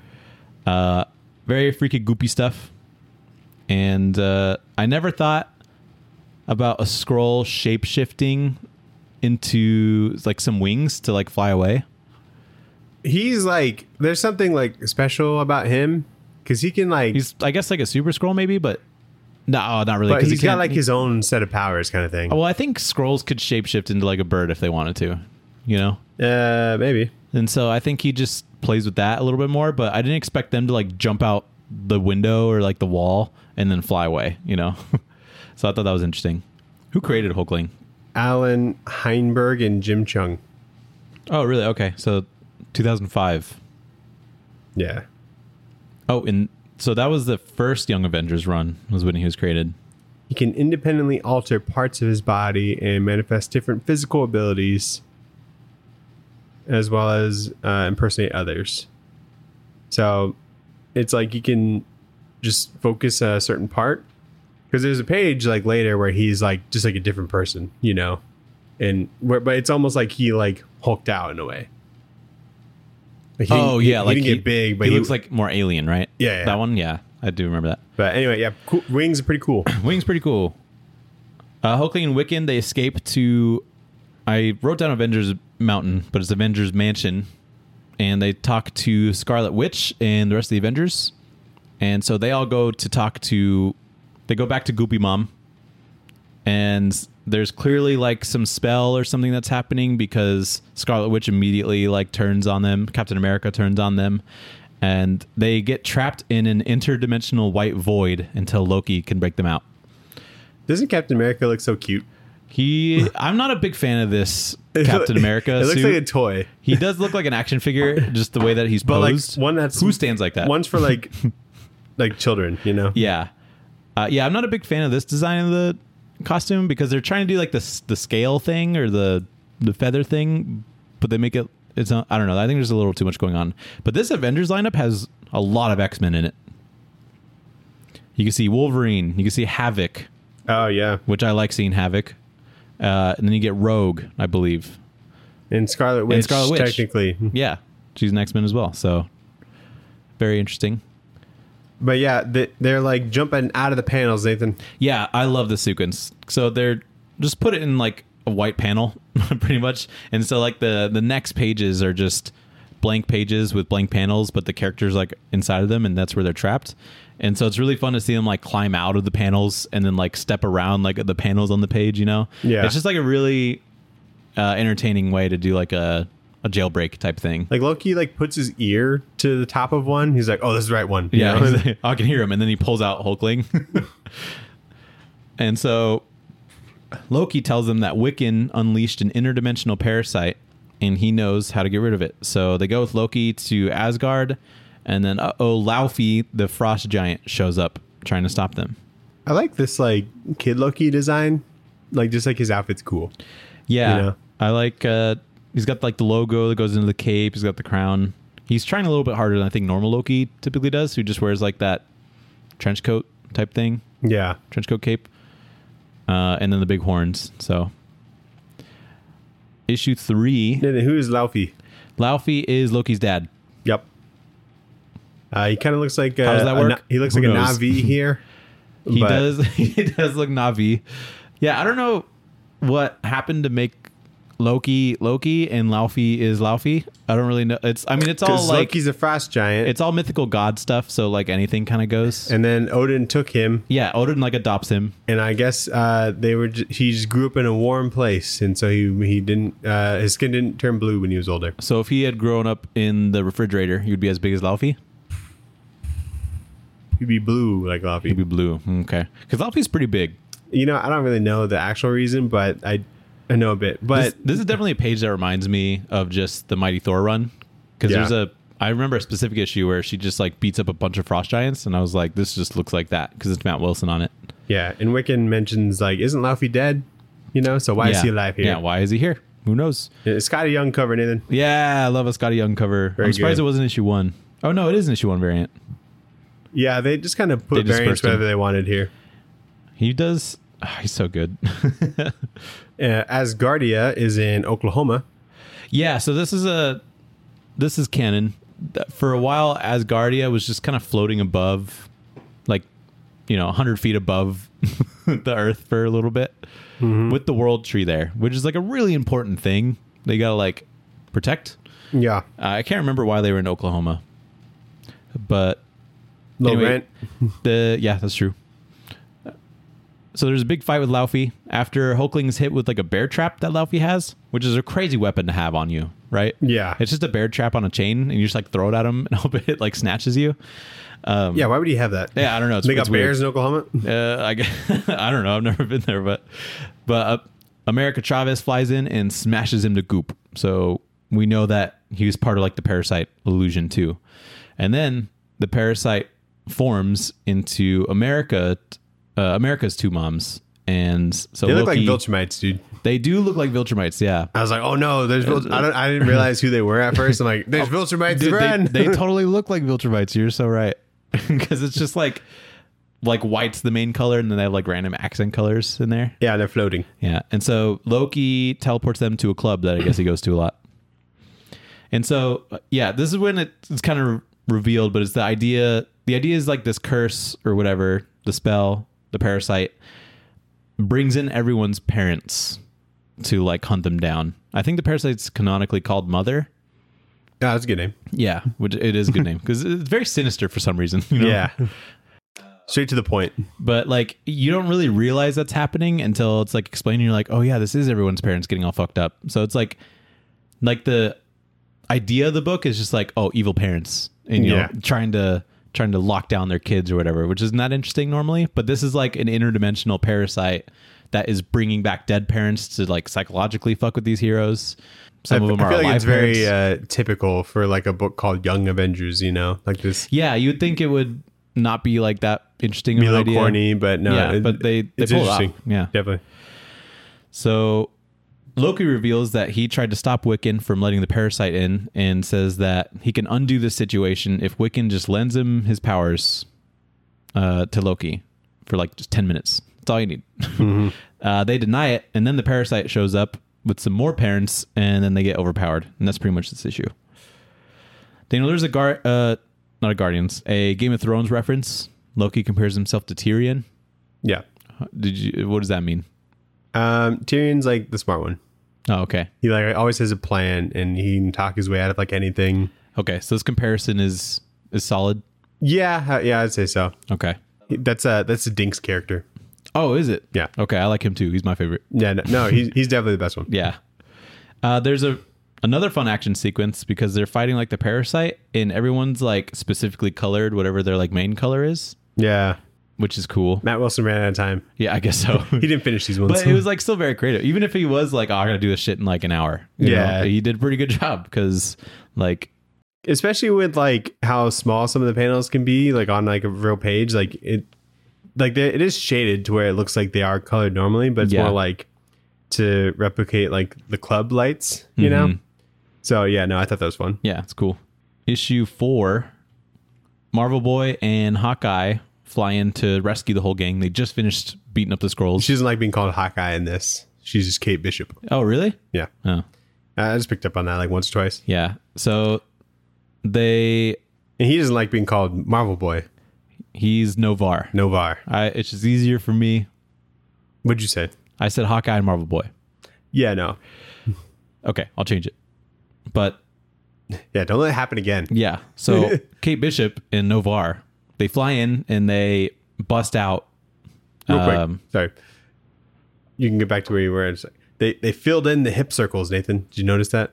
Very freaky goopy stuff. And I never thought about a scroll shape shifting into like some wings to like fly away. he's like, there's something like special about him because he can like, He's I guess like a super scroll maybe, but no, not really. but 'cause he's he got can't- like his own set of powers, kind of thing. Well, I think scrolls could shapeshift into like a bird if they wanted to, you know. Maybe. And so I think he just plays with that a little bit more. But I didn't expect them to like jump out the window or like the wall and then fly away, you know. So I thought that was interesting. Who created Hulkling? Alan Heinberg and Jim Chung. Oh, really? Okay, so 2005. Yeah. Oh, and so that was the first Young Avengers run, was when he was created. He can independently alter parts of his body and manifest different physical abilities, as well as impersonate others. So it's like you can just focus a certain part, because there's a page like later where he's like just like a different person, you know, but it's almost like he like hulked out in a way. Like he didn't get big, but he looks like more alien, right? Yeah. That one, yeah, I do remember that. But anyway, yeah, cool. Wings are pretty cool. Wings pretty cool. Hulkling and Wiccan, they escape to, I wrote down Avengers Mountain, but it's Avengers Mansion, and they talk to Scarlet Witch and the rest of the Avengers. And so they all go to talk to, they go back to Goopy Mom, and there's clearly like some spell or something that's happening, because Scarlet Witch immediately like turns on them. Captain America turns on them, and they get trapped in an interdimensional white void until Loki can break them out. Doesn't Captain America look so cute? I'm not a big fan of this Captain America It looks suit. like a toy. He does look like an action figure, just the way that he's But like posed. one that's Who stands like that? One's for like like children, you know. Yeah. I'm not a big fan of this design of the costume, because they're trying to do like the scale thing or the feather thing, but they make it, it's not, I don't know. I think there's a little too much going on. But this Avengers lineup has a lot of X-Men in it. You can see Wolverine. You can see Havoc, Oh yeah, which I like seeing Havoc. And then you get Rogue, I believe. and Scarlet Witch. Technically, Yeah, she's an X-Men as well. So very interesting. but yeah, they're like jumping out of the panels, Nathan. Yeah, I love the sequence. So they're just put it in like a white panel, pretty much. And so like the next pages are just blank pages with blank panels, but the characters like inside of them, and that's where they're trapped. And so it's really fun to see them like climb out of the panels and then like step around like the panels on the page, you know? Yeah. It's just like a really entertaining way to do like a jailbreak type thing. Like Loki like puts his ear to the top of one. He's like, "Oh, this is the right one." You Yeah, know? he's like, I can hear him, and then he pulls out Hulkling. And so Loki tells them that Wiccan unleashed an interdimensional parasite, and he knows how to get rid of it. So they go with Loki to Asgard, and then Laufey, the frost giant, shows up trying to stop them. I like this like Kid Loki design. Like just like his outfit's cool. Yeah, You know? I like. He's got like the logo that goes into the cape. He's got the crown. He's trying a little bit harder than I think normal Loki typically does, who just wears like that trench coat type thing, Yeah. trench coat cape, and then the big horns. So issue 3, And who is Laufey? Laufey is Loki's dad. Yep. He kind of looks like How does that work? he looks Who like knows? a Na'vi here. He but- does. He does look Na'vi. Yeah, I don't know what happened to make Loki and Laufey is Laufey. I don't really know. It's all Because like Loki's a frost giant. it's all mythical god stuff. So like anything kind of goes. And then Odin took him, Yeah, Odin like adopts him. and I guess he just grew up in a warm place, and so he didn't his skin didn't turn blue when he was older. So if he had grown up in the refrigerator, he would be as big as Laufey. He'd be blue like Laufey. He'd be blue. Okay, because Laufey's pretty big. You know, I don't really know the actual reason, but I know a bit. But This is definitely a page that reminds me of just the Mighty Thor run, because Yeah. I remember a specific issue where she just like beats up a bunch of frost giants, and I was like, this just looks like that because it's Matt Wilson on it. yeah, and Wiccan mentions like, isn't Laufey dead? You know, so why is he alive here? Yeah, why is he here? Who knows? It's Scotty Young cover, Nathan. Yeah, I love a Scotty Young cover. Very I'm surprised good. it wasn't issue 1. Oh no, it is an issue 1 variant. Yeah, they just kind of They put variants dispersed him. wherever they wanted here. He does. He's so good. Asgardia is in Oklahoma. Yeah, so this is canon. For a while, Asgardia was just kind of floating above, like, 100 feet above the Earth for a little bit, with the World Tree there, which is like a really important thing. They gotta like protect. Yeah, I can't remember why they were in Oklahoma, but low anyway, rent. yeah, that's true. So there's a big fight with Laufey after Hulkling's hit with like a bear trap that Laufey has, which is a crazy weapon to have on you. right? Yeah. It's just a bear trap on a chain, and you just like throw it at him and hope it like snatches you. Yeah, why would he have that? Yeah, I don't know. They got it's weird. bears in Oklahoma? I guess, I don't know. I've never been there, but America Chavez flies in and smashes him to goop. So we know that he was part of like the parasite illusion too. And then the parasite forms into America's two moms. And so They look Loki, like Viltrumites, dude. they do look like Viltrumites. Yeah. I was like, oh no, there's I didn't realize who they were at first. I'm like, there's Viltrumites, Dude, run. they totally look like Viltrumites. You're so right. Because it's just like white's the main color, and then they have like random accent colors in there. Yeah, they're floating. Yeah. And so Loki teleports them to a club that I guess he goes to a lot. And so, yeah, this is when it's kind of revealed, but it's the idea is like this curse or whatever, the spell, the parasite brings in everyone's parents to like hunt them down. I think the parasite's canonically called Mother. Yeah, that's a good name. Yeah, which it is a good name because it's very sinister for some reason. You know? Yeah. Straight to the point. But like you don't really realize that's happening until it's like explained. You're like, oh yeah, this is everyone's parents getting all fucked up. So it's like the idea of the book is just like, oh, evil parents, and you know, trying to lock down their kids or whatever, which is not interesting normally. But this is like an interdimensional parasite that is bringing back dead parents to like psychologically fuck with these heroes. Some of them are I feel like alive it's very parents. typical for like a book called Young Avengers, you know, like this. Yeah, you would think it would not be like that interesting. Be a of an little idea. corny, but no. Yeah, but they it's pull it off. interesting. Yeah. Definitely. So Loki reveals that he tried to stop Wiccan from letting the parasite in and says that he can undo this situation if Wiccan just lends him his powers to Loki for like just 10 minutes. That's all you need. Mm-hmm. They deny it, and then the parasite shows up with some more parents, and then they get overpowered. And that's pretty much this issue. Daniel, there's not a Guardians, a Game of Thrones reference. Loki compares himself to Tyrion. Yeah. What does that mean? Tyrion's like the smart one. Oh, okay. He like always has a plan, and he can talk his way out of like anything. Okay, so this comparison is solid. Yeah, I'd say so. Okay. That's a Dinks character. Oh, is it? Yeah. Okay, I like him too. He's my favorite. Yeah, no, he's definitely the best one. Yeah. There's another fun action sequence because they're fighting like the parasite, and everyone's like specifically colored, whatever their like main color is, Yeah, which is cool. Matt Wilson ran out of time. Yeah, I guess so. He didn't finish these ones, But it was like still very creative. Even if he was like, oh, I gotta do this shit in like an hour. You Yeah. know? He did a pretty good job because like, especially with like how small some of the panels can be, like on like a real page. Like it is shaded to where it looks like they are colored normally, but it's Yeah. more like to replicate like the club lights, you know. So yeah, no, I thought that was fun. yeah, it's cool. Issue 4, Marvel Boy and Hawkeye fly in to rescue the whole gang. They just finished beating up the Skrulls. She doesn't like being called Hawkeye in this. She's just Kate Bishop. Oh, really? Yeah, Oh, I just picked up on that like once or twice. yeah. So they And he doesn't like being called Marvel Boy. he's Novar. Novar. It's just easier for me. What'd you say? I said Hawkeye and Marvel Boy. Yeah, no. Okay, I'll change it. But Yeah, don't let it happen again. yeah, so Kate Bishop and Novar, they fly in and they bust out. Real quick. Sorry. You can get back to where you were. It's like, they filled in the hip circles, Nathan. Did you notice that?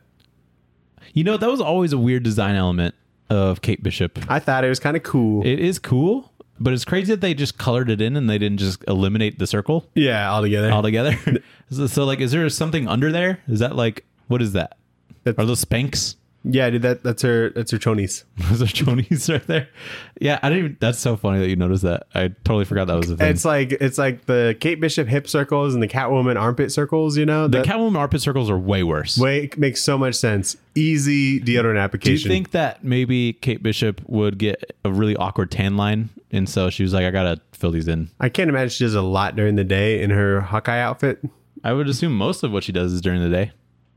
You know, that was always a weird design element of Kate Bishop. I thought it was kind of cool. It is cool, but it's crazy that they just colored it in and they didn't just eliminate the circle Yeah, altogether. altogether. So like, is there something under there? Is that like, what is that? Are those Spanx? Yeah, dude, that's her chonies. Those are chonies right there. Yeah, I didn't even, that's so funny that you noticed that. I totally forgot that was a thing. It's like the Kate Bishop hip circles and the Catwoman armpit circles, you know? The That Catwoman armpit circles are way worse. makes so much sense. Easy deodorant Do you application. think that maybe Kate Bishop would get a really awkward tan line? And so she was like, I gotta fill these in. I can't imagine she does a lot during the day in her Hawkeye outfit. I would assume most of what she does is during the day.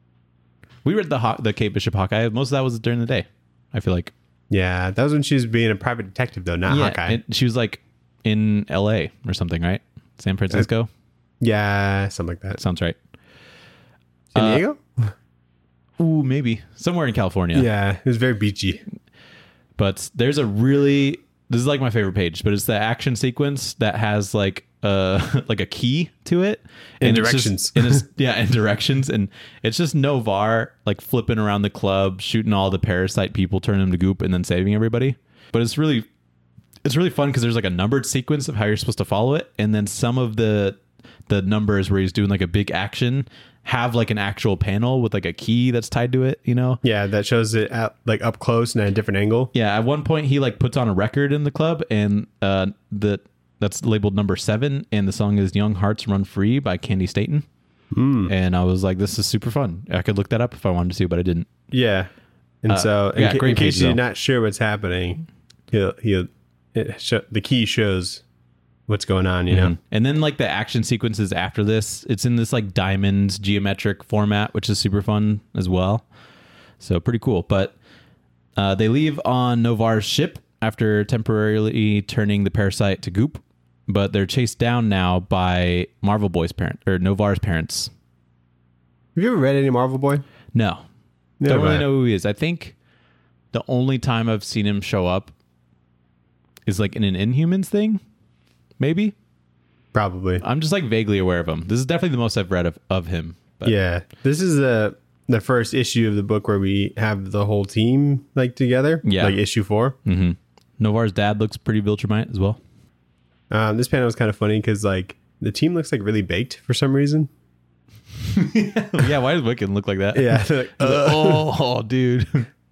We read the Kate Bishop Hawkeye. Most of that was during the day, I feel like. Yeah, that was when she was being a private detective, though, not Hawkeye. and she was like in LA or something, right? San Francisco? Yeah, something like that. Sounds right. San Diego? Ooh, maybe. Somewhere in California. Yeah, it was very beachy. But there's a really this is like my favorite page, but it's the action sequence that has like like a key to it And it's directions. just, and directions, and it's just Novar like flipping around the club, shooting all the parasite people, turning them to goop, and then saving everybody. But it's really fun because there's like a numbered sequence of how you're supposed to follow it, and then some of the numbers where he's doing like a big action have like an actual panel with like a key that's tied to it, you know? Yeah, that shows it at, like up close and at a different angle. Yeah, at one point he like puts on a record in the club, and that's labeled number 7, and the song is "Young Hearts Run Free" by Candy Staten. And I was like, this is super fun. I could look that up if I wanted to, but I didn't. Yeah, and so yeah, in great case page, you're though. not sure what's happening, the key shows what's going on. You know. And then like the action sequences after this, it's in this like diamond geometric format, which is super fun as well. So pretty cool. But they leave on Novar's ship after temporarily turning the parasite to goop, but they're chased down now by Marvel Boy's Novar's parents. Have you ever read any Marvel Boy? No, Never don't really mind. know who he is. I think the only time I've seen him show up is like in an Inhumans thing, maybe. Probably. I'm just like vaguely aware of him. This is definitely the most I've read of him. But Yeah, this is the first issue of the book where we have the whole team like together. Yeah. like issue 4. Novar's dad looks pretty Viltrumite as well. This panel was kind of funny because like the team looks like really baked for some reason. Yeah, why does Wiccan look like that? Yeah, they're like, Oh, dude.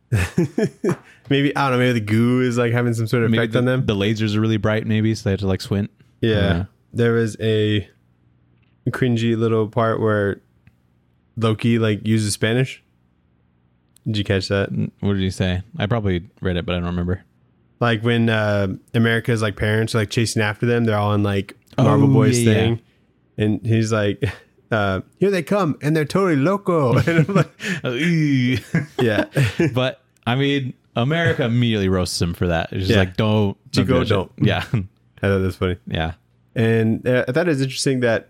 maybe I don't know. Maybe the goo is like having some sort of Maybe effect on them. the lasers are really bright, maybe, so they have to like squint. Yeah. There was a cringy little part where Loki like uses Spanish. Did you catch that? What did he say? I probably read it, but I don't remember. Like when America's like parents are like chasing after them, they're all in like Marvel Boys yeah, thing. And he's like, here they come and they're totally loco. And I'm like, yeah. But I mean, America immediately roasts him for that. It's just Yeah. like, don't. Chico, do that shit. don't. Yeah. I thought that was funny. Yeah. And I thought it was interesting that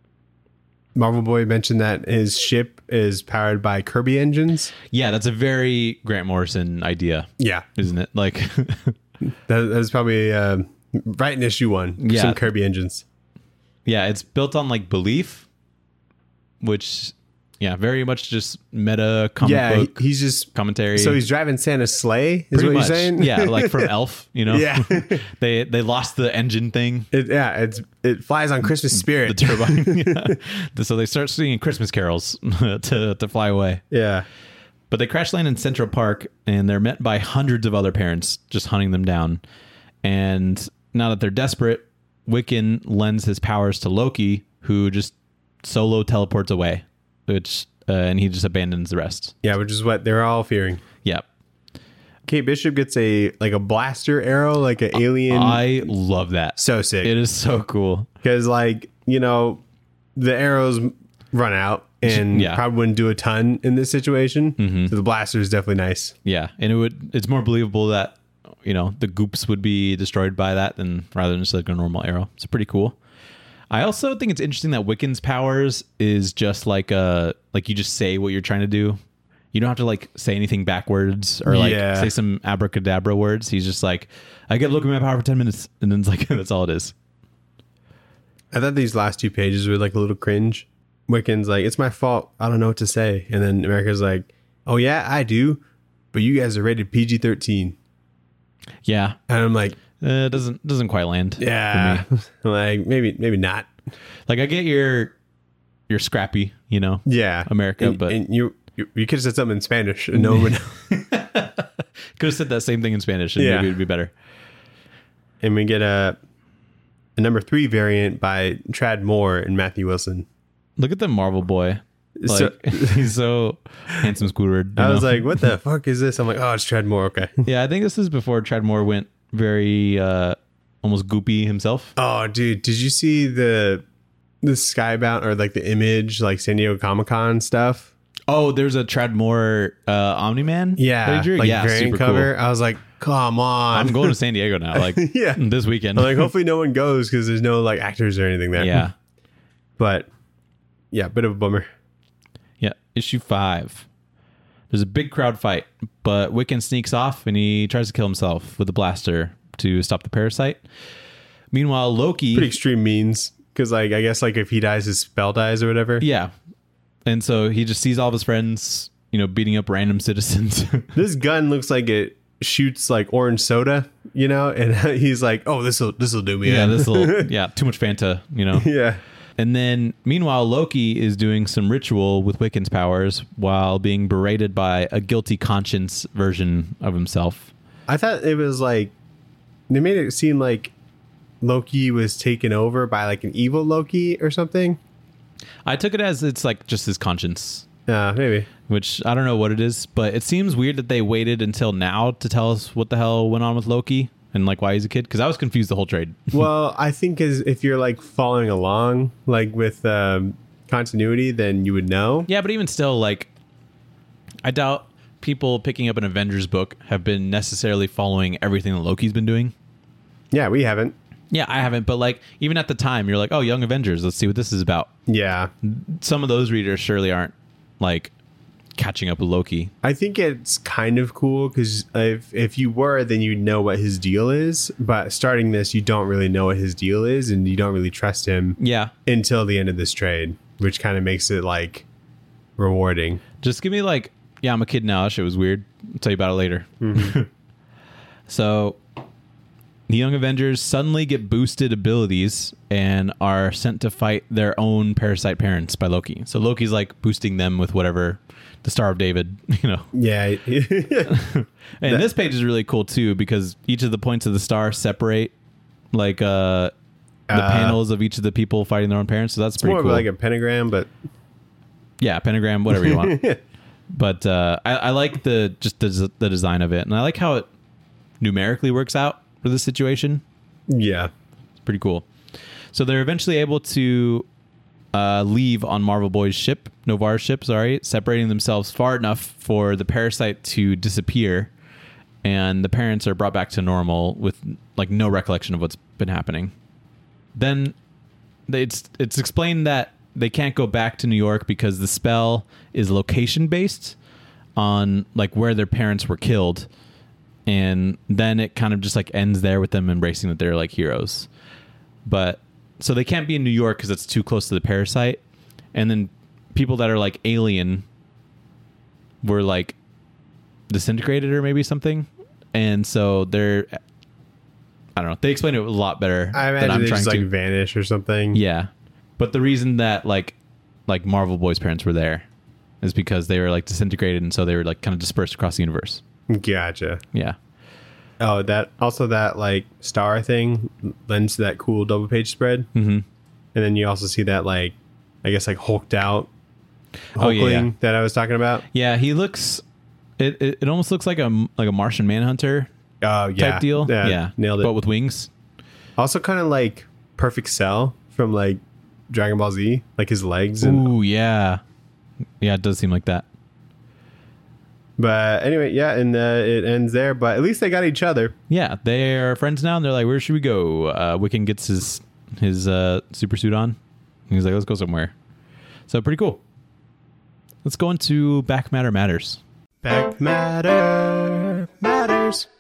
Marvel Boy mentioned that his ship is powered by Kirby engines. Yeah, that's a very Grant Morrison idea, Yeah. isn't it? Like, That was probably right in issue 1. Yeah. Some Kirby engines. yeah, it's built on like belief, which, yeah, very much just meta comic book he's just commentary. so he's driving Santa's sleigh. Is pretty what much, you're saying? yeah, like from Elf, you know. Yeah. they lost the engine thing, It flies on Christmas the spirit. turbine. Yeah. So they start singing Christmas carols to fly away. Yeah. But they crash land in Central Park, and they're met by hundreds of other parents just hunting them down. And now that they're desperate, Wiccan lends his powers to Loki, who just solo teleports away, which and he just abandons the rest. Yeah, which is what they're all fearing. Yeah, Kate Bishop gets a blaster arrow, like an alien. I love that. So sick. It is so cool. Because like, you know, the arrows run out and Yeah. probably wouldn't do a ton in this situation. So the blaster is definitely nice. Yeah, and it's more believable that, you know, the goops would be destroyed by that than rather than just like a normal arrow. It's pretty cool. I also think it's interesting that Wiccan's powers is just like you just say what you're trying to do. You don't have to like say anything backwards or like Yeah. say some abracadabra words. He's just like, I get to look at my power for 10 minutes, and then it's like that's all it is. I thought these last 2 pages were like a little cringe. Wiccan's like, it's my fault. I don't know what to say. And then America's like, oh yeah, I do. But you guys are rated PG-13. Yeah, And I'm like, it doesn't quite land. yeah. for me. Like maybe not. Like I get you're scrappy, you know. Yeah. America, and, but- and you could have said something in Spanish and no one would know. Could have said that same thing in Spanish, and Yeah. maybe it'd be better. And we get a number 3 variant by Trad Moore and Matthew Wilson. Look at the Marvel boy. Like So- he's so handsome, Squidward. you I was know? like, what the fuck is this? I'm like, oh, it's Trad Moore. Okay. Yeah, I think this is before Treadmore went very almost goopy himself. Oh, dude, did you see the Skybound or like the Image, like San Diego Comic-Con stuff? Oh, there's a Treadmore Omni-Man. that Yeah. he drew? Like yeah, variant super cover. cool. I was like, come on. I'm going to San Diego now, like Yeah. this weekend. I'm like, hopefully no one goes because there's no like actors or anything there. yeah, But yeah, bit of a bummer. yeah. Issue 5. There's a big crowd fight, but Wiccan sneaks off and he tries to kill himself with a blaster to stop the parasite. Meanwhile, Loki... Pretty extreme means, because like I guess like if he dies, his spell dies or whatever. Yeah. And so he just sees all of his friends, beating up random citizens. This gun looks like it shoots like orange soda, and he's like, oh, this'll do me Yeah, in. too much Fanta, Yeah. And then, meanwhile, Loki is doing some ritual with Wiccan's powers while being berated by a guilty conscience version of himself. I thought it was like, they made it seem like Loki was taken over by like an evil Loki or something. I took it as it's like just his conscience, Maybe. which I don't know what it is, but it seems weird that they waited until now to tell us what the hell went on with Loki and like why he's a kid, because I was confused the whole trade. Well, I think as if you're like following along like with continuity, then you would know. Yeah, but even still, like, I doubt people picking up an Avengers book have been necessarily following everything that Loki's been doing. Yeah, we haven't. Yeah, I haven't, but like even at the time, you're like, oh, Young Avengers, let's see what this is about. Yeah. Some of those readers surely aren't like catching up with Loki. I think it's kind of cool because if you were, then you know what his deal is. But starting this, you don't really know what his deal is, and you don't really trust him Yeah. until the end of this trade, which kind of makes it like rewarding. Just give me like, yeah, I'm a kid now. That shit was weird. I'll tell you about it later. So the Young Avengers suddenly get boosted abilities and are sent to fight their own parasite parents by Loki. So Loki's like boosting them with whatever, the Star of David, Yeah. And this page is really cool too, because each of the points of the star separate like the panels of each of the people fighting their own parents. So that's It's pretty more cool. of like a pentagram, but Yeah, pentagram, whatever you want. But I like the design of it, and I like how it numerically works out for this situation. yeah. It's pretty cool. So they're eventually able to leave on Marvel Boy's ship, Novar's ship, sorry, separating themselves far enough for the parasite to disappear, and the parents are brought back to normal with like no recollection of what's been happening. Then it's explained that they can't go back to New York because the spell is location based on like where their parents were killed. And then it kind of just like ends there with them embracing that they're like heroes. But so they can't be in New York because it's too close to the parasite. And then people that are like alien were like disintegrated or maybe something. And so they're, I don't know. They explained it a lot better. I than imagine I'm they trying just like to. vanish or something. Yeah. But the reason that like Marvel Boy's parents were there is because they were like disintegrated, and so they were like kind of dispersed across the universe. Gotcha. Yeah. Oh, that like star thing lends to that cool double page spread. Mm-hmm. And then you also see that like, I guess like hulked out Oh, yeah, Hulkling yeah. that I was talking about. Yeah, he looks. It almost looks like a Martian Manhunter Oh yeah. type deal. Yeah. Nailed it. But with wings. Also kind of like Perfect Cell from like Dragon Ball Z, like his legs. Ooh, yeah. Yeah, it does seem like that. But anyway, yeah, and it ends there. But at least they got each other. Yeah, they are friends now, and they're like, "Where should we go?" Wiccan gets his super suit on. And he's like, "Let's go somewhere." So pretty cool. Let's go into Back Matter Matters. Back matter matters.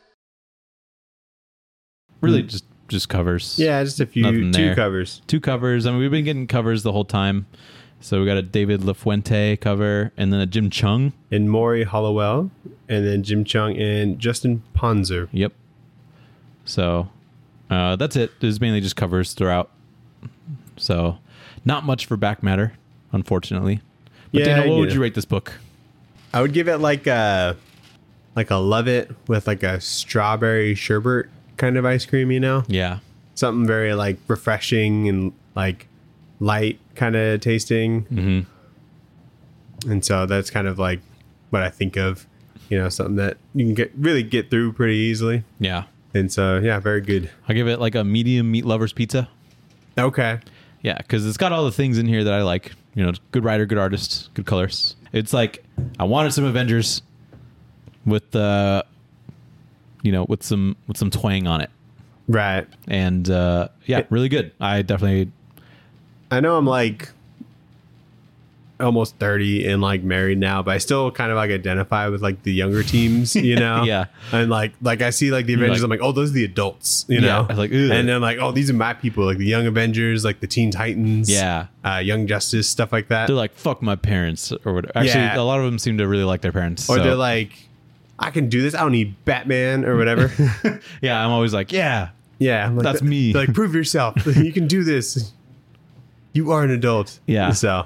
Really, just covers. Yeah, just a few Nothing two there. covers. Two covers. I mean, we've been getting covers the whole time. So we got a David LaFuente cover, and then a Jim Chung. And Maury Hollowell, and then Jim Chung and Justin Ponzer. Yep. So that's it. There's mainly just covers throughout. So not much for back matter, unfortunately. But Yeah, Daniel, what I would get you it. rate this book? I would give it like a love it with like a strawberry sherbet kind of ice cream, Yeah. something very like refreshing and like light kind of tasting. Mm-hmm. And so that's kind of like what I think of, something that you can really get through pretty easily. Yeah. And so, yeah, very good. I'll give it like a medium meat lover's pizza. Okay. Yeah, because it's got all the things in here that I like. Good writer, good artist, good colors. It's like I wanted some Avengers with with some twang on it. Right. And really good. I definitely I know I'm like almost 30 and like married now, but I still kind of like identify with like the younger teams, you know? Yeah. And like I see like the Avengers, like- I'm like, oh, those are the adults, you Yeah, know? like, ugh. and then like, oh, these are my people, like the Young Avengers, like the Teen Titans, Yeah. Young Justice, stuff like that. They're like, fuck my parents or whatever. Actually, Yeah. a lot of them seem to really like their parents. Or so- they're like, I can do this. I don't need Batman or whatever. yeah, I'm always like, yeah. Yeah, I'm like, That's me. They're like, prove yourself. You can do this. You are an adult. Yeah. So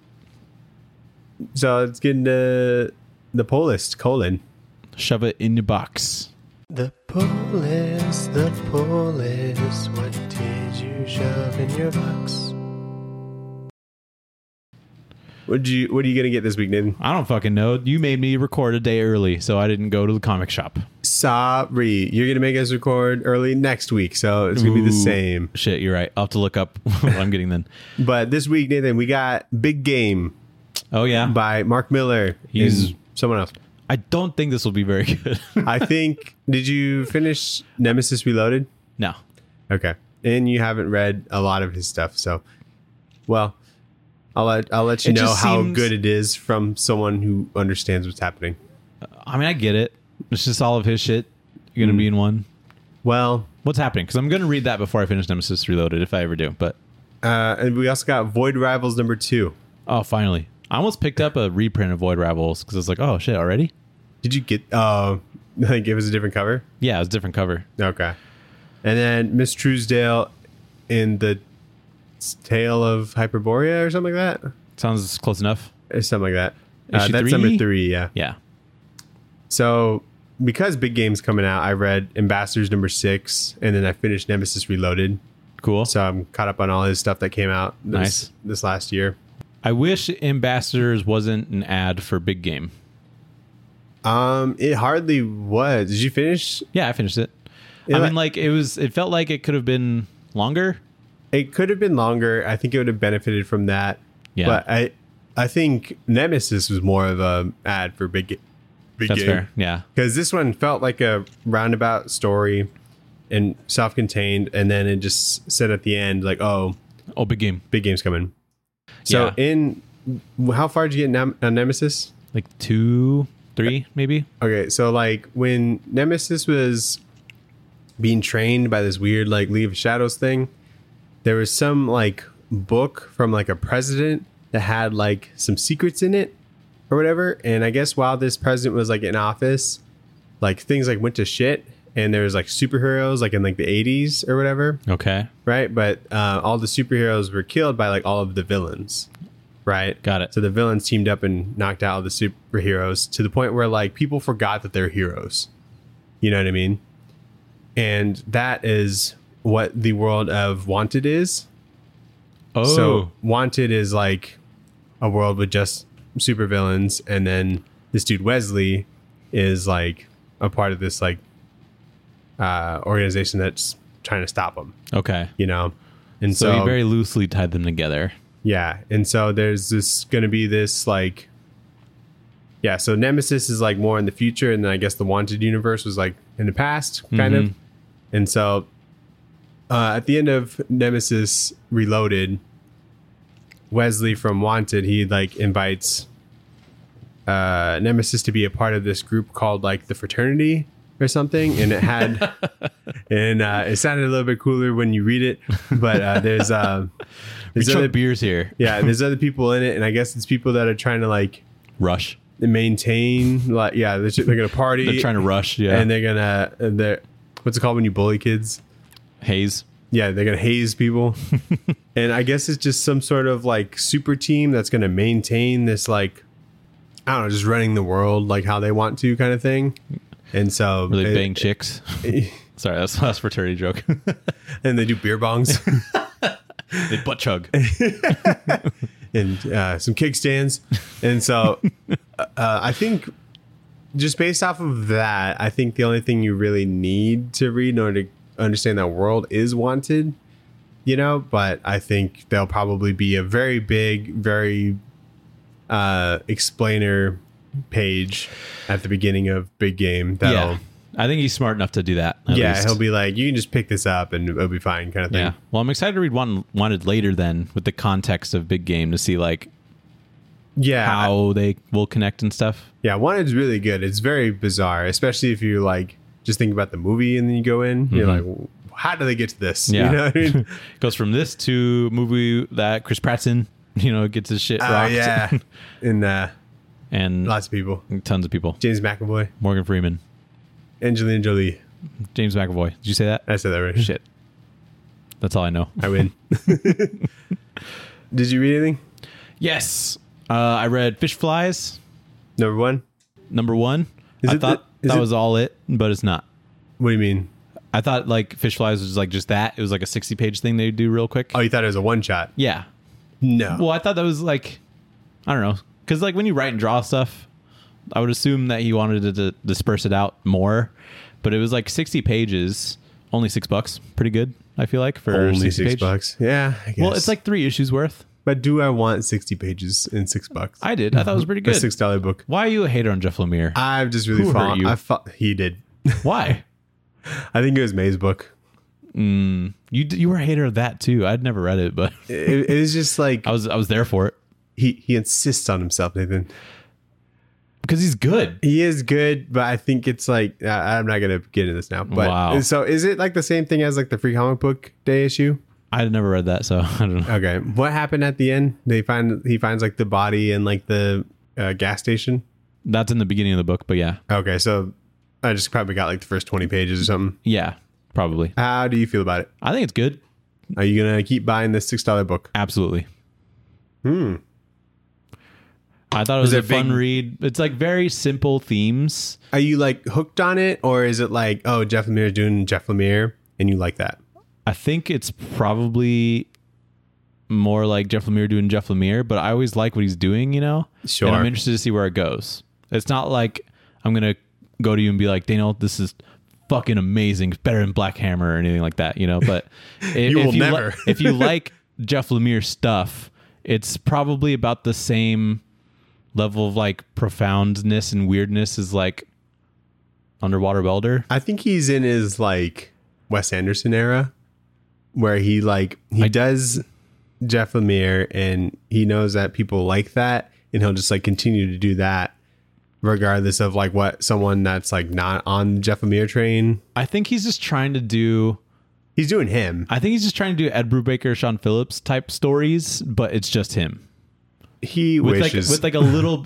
let's get into the poll list. Colon. Shove it in your box. The poll list. What did you shove in your box? What are you gonna get this week, Nathan? I don't fucking know. You made me record a day early, so I didn't go to the comic shop. Sorry, you're gonna make us record early next week, so it's gonna be the Ooh. same. Shit, you're right. I'll have to look up what I'm getting then. But this week, Nathan, we got Big Game Oh, yeah? by Mark Miller. He's- and someone else. I don't think this will be very good. I think. Did you finish Nemesis Reloaded? No. Okay, and you haven't read a lot of his stuff, so well, I'll let you It know just how seems- good it is from someone who understands what's happening. I mean, I get it. It's just all of his shit going to be in one. Well, What's happening? Because I'm going to read that before I finish Nemesis Reloaded, if I ever do. But, and we also got Void Rivals #2. oh, finally. I almost picked up a reprint of Void Rivals because I was like, oh, shit, already? Did you get? Like it was a different cover. Yeah, it was a different cover. Okay, and then Miss Truesdale in the Tale of Hyperborea or something like that. Sounds close enough. Or something like that. Issue That's 3? #3. Yeah. Yeah. So because Big Game's coming out, I read Ambassadors #6, and then I finished Nemesis Reloaded. Cool. So I'm caught up on all his stuff that came out Nice. this last year. I wish Ambassadors wasn't an ad for Big Game. It hardly was. Did you finish? Yeah, I finished it. Yeah, I mean, like, it felt like it could have been longer. It could have been longer. I think it would have benefited from that. Yeah. But I think Nemesis was more of a ad for Big That's Game. fair. Yeah. Because this one felt like a roundabout story and self-contained, and then it just said at the end, like, oh, Oh, Big Game. Big Game's coming. So Yeah. how far did you get on Nemesis? Like 2, 3, maybe? Okay, so like when Nemesis was being trained by this weird like League of Shadows thing, there was some like book from like a president that had like some secrets in it or whatever. And I guess while this president was like in office, like things like went to shit, and there was like superheroes like in like the 80s or whatever, Okay. right? But all the superheroes were killed by like all of the villains, right? Got it. So the villains teamed up and knocked out all the superheroes to the point where like people forgot that they're heroes. You know what I mean? And that is what the world of Wanted is. Oh. So Wanted is like a world with just supervillains, and then this dude Wesley is like a part of this like organization that's trying to stop him. Okay. You know, and So so you very loosely tied them together. yeah, and so there's this going to be this like, yeah. So Nemesis is like more in the future, and then I guess the Wanted universe was like in the past, kind of. And so at the end of Nemesis Reloaded, Wesley from Wanted, he like invites Nemesis to be a part of this group called like the Fraternity or something, and it had and it sounded a little bit cooler when you read it, but there's We other, chug beers here. yeah, there's other people in it, and I guess it's people that are trying to like Rush. maintain, like, yeah, they're gonna party, They're trying to rush. Yeah. and they're what's it called when you bully kids? Haze. Yeah, they're gonna haze people, and I guess it's just some sort of like super team that's gonna maintain this like, I don't know, just running the world like how they want to kind of thing. And so Really bang chicks. Sorry, that's the last fraternity joke. and they do beer bongs They butt chug. and some kickstands, and so I think just based off of that, I think the only thing you really need to read in order to understand that world is Wanted, you know. But I think there'll probably be a very big, very explainer page at the beginning of Big Game that'll Yeah. I think he's smart enough to do that. at yeah, least. he'll be like, you can just pick this up and it'll be fine, kind of thing. Yeah. Well, I'm excited to read Wanted later then with the context of Big Game to see like Yeah. how they will connect and stuff. Yeah, one is really good. It's very bizarre, especially if you like just think about the movie and then you go in. You're like, how do they get to this? Yeah. You know what I mean? Goes from this to movie that Chris Pratt's in, gets his shit rocked. Yeah. And And lots of people. tons of people. James McAvoy, Morgan Freeman, Angelina Jolie. James McAvoy. Did you say that? I said that right. Shit. That's all I know. I win. Did you read anything? Yes. I read Fish Flies, Number one? number 1. Is I it thought the- is that it- was all it, but it's not. What do you mean? I thought like Fish Flies was like just that. It was like a 60-page thing they do real quick. Oh, you thought it was a one shot? Yeah. No. Well, I thought that was like, I don't know. Because like when you write and draw stuff, I would assume that he wanted to disperse it out more. But it was like 60 pages, only $6. Pretty good, I feel like, for Only 60 page. $6. Yeah, I guess. Well, it's like 3 issues worth. but do I want 60 pages in $6? I did. I thought it was pretty A good. $6 book. Why are you a hater on Jeff Lemire? I've just really Who hurt fallen. you? He did. Why? I think it was May's book. You were a hater of that too. I'd never read it, but It was just like I was there for it he insists on himself, Nathan. because he's good. He is good, but I think it's like I'm not gonna get into this now. But Wow. So is it like the same thing as like the Free Comic Book Day issue? I had never read that, so I don't know. Okay, what happened at the end? He finds like the body in like the gas station. That's in the beginning of the book, but yeah, Okay, so I just probably got like the first 20 pages or something. yeah, probably. How do you feel about it? I think it's good. Are you gonna keep buying this $6 book? Absolutely. I thought it was it a fun big- read. It's like very simple themes. Are you like hooked on it, or is it like, oh, Jeff Lemire's doing Jeff Lemire, and you like that? I think it's probably more like Jeff Lemire doing Jeff Lemire, but I always like what he's doing, Sure. And I'm interested to see where it goes. It's not like I'm going to go to you and be like, Daniel, this is fucking amazing. It's better than Black Hammer or anything like that, But You will never. if you like Jeff Lemire stuff, it's probably about the same level of like profoundness and weirdness as like Underwater Welder. I think he's in his like Wes Anderson era, where he does Jeff Lemire, and he knows that people like that, and he'll just like continue to do that, regardless of like what someone that's like not on Jeff Lemire train. I think he's just trying to do. He's doing him. I think he's just trying to do Ed Brubaker, Sean Phillips type stories, but it's just him He with wishes. like a little,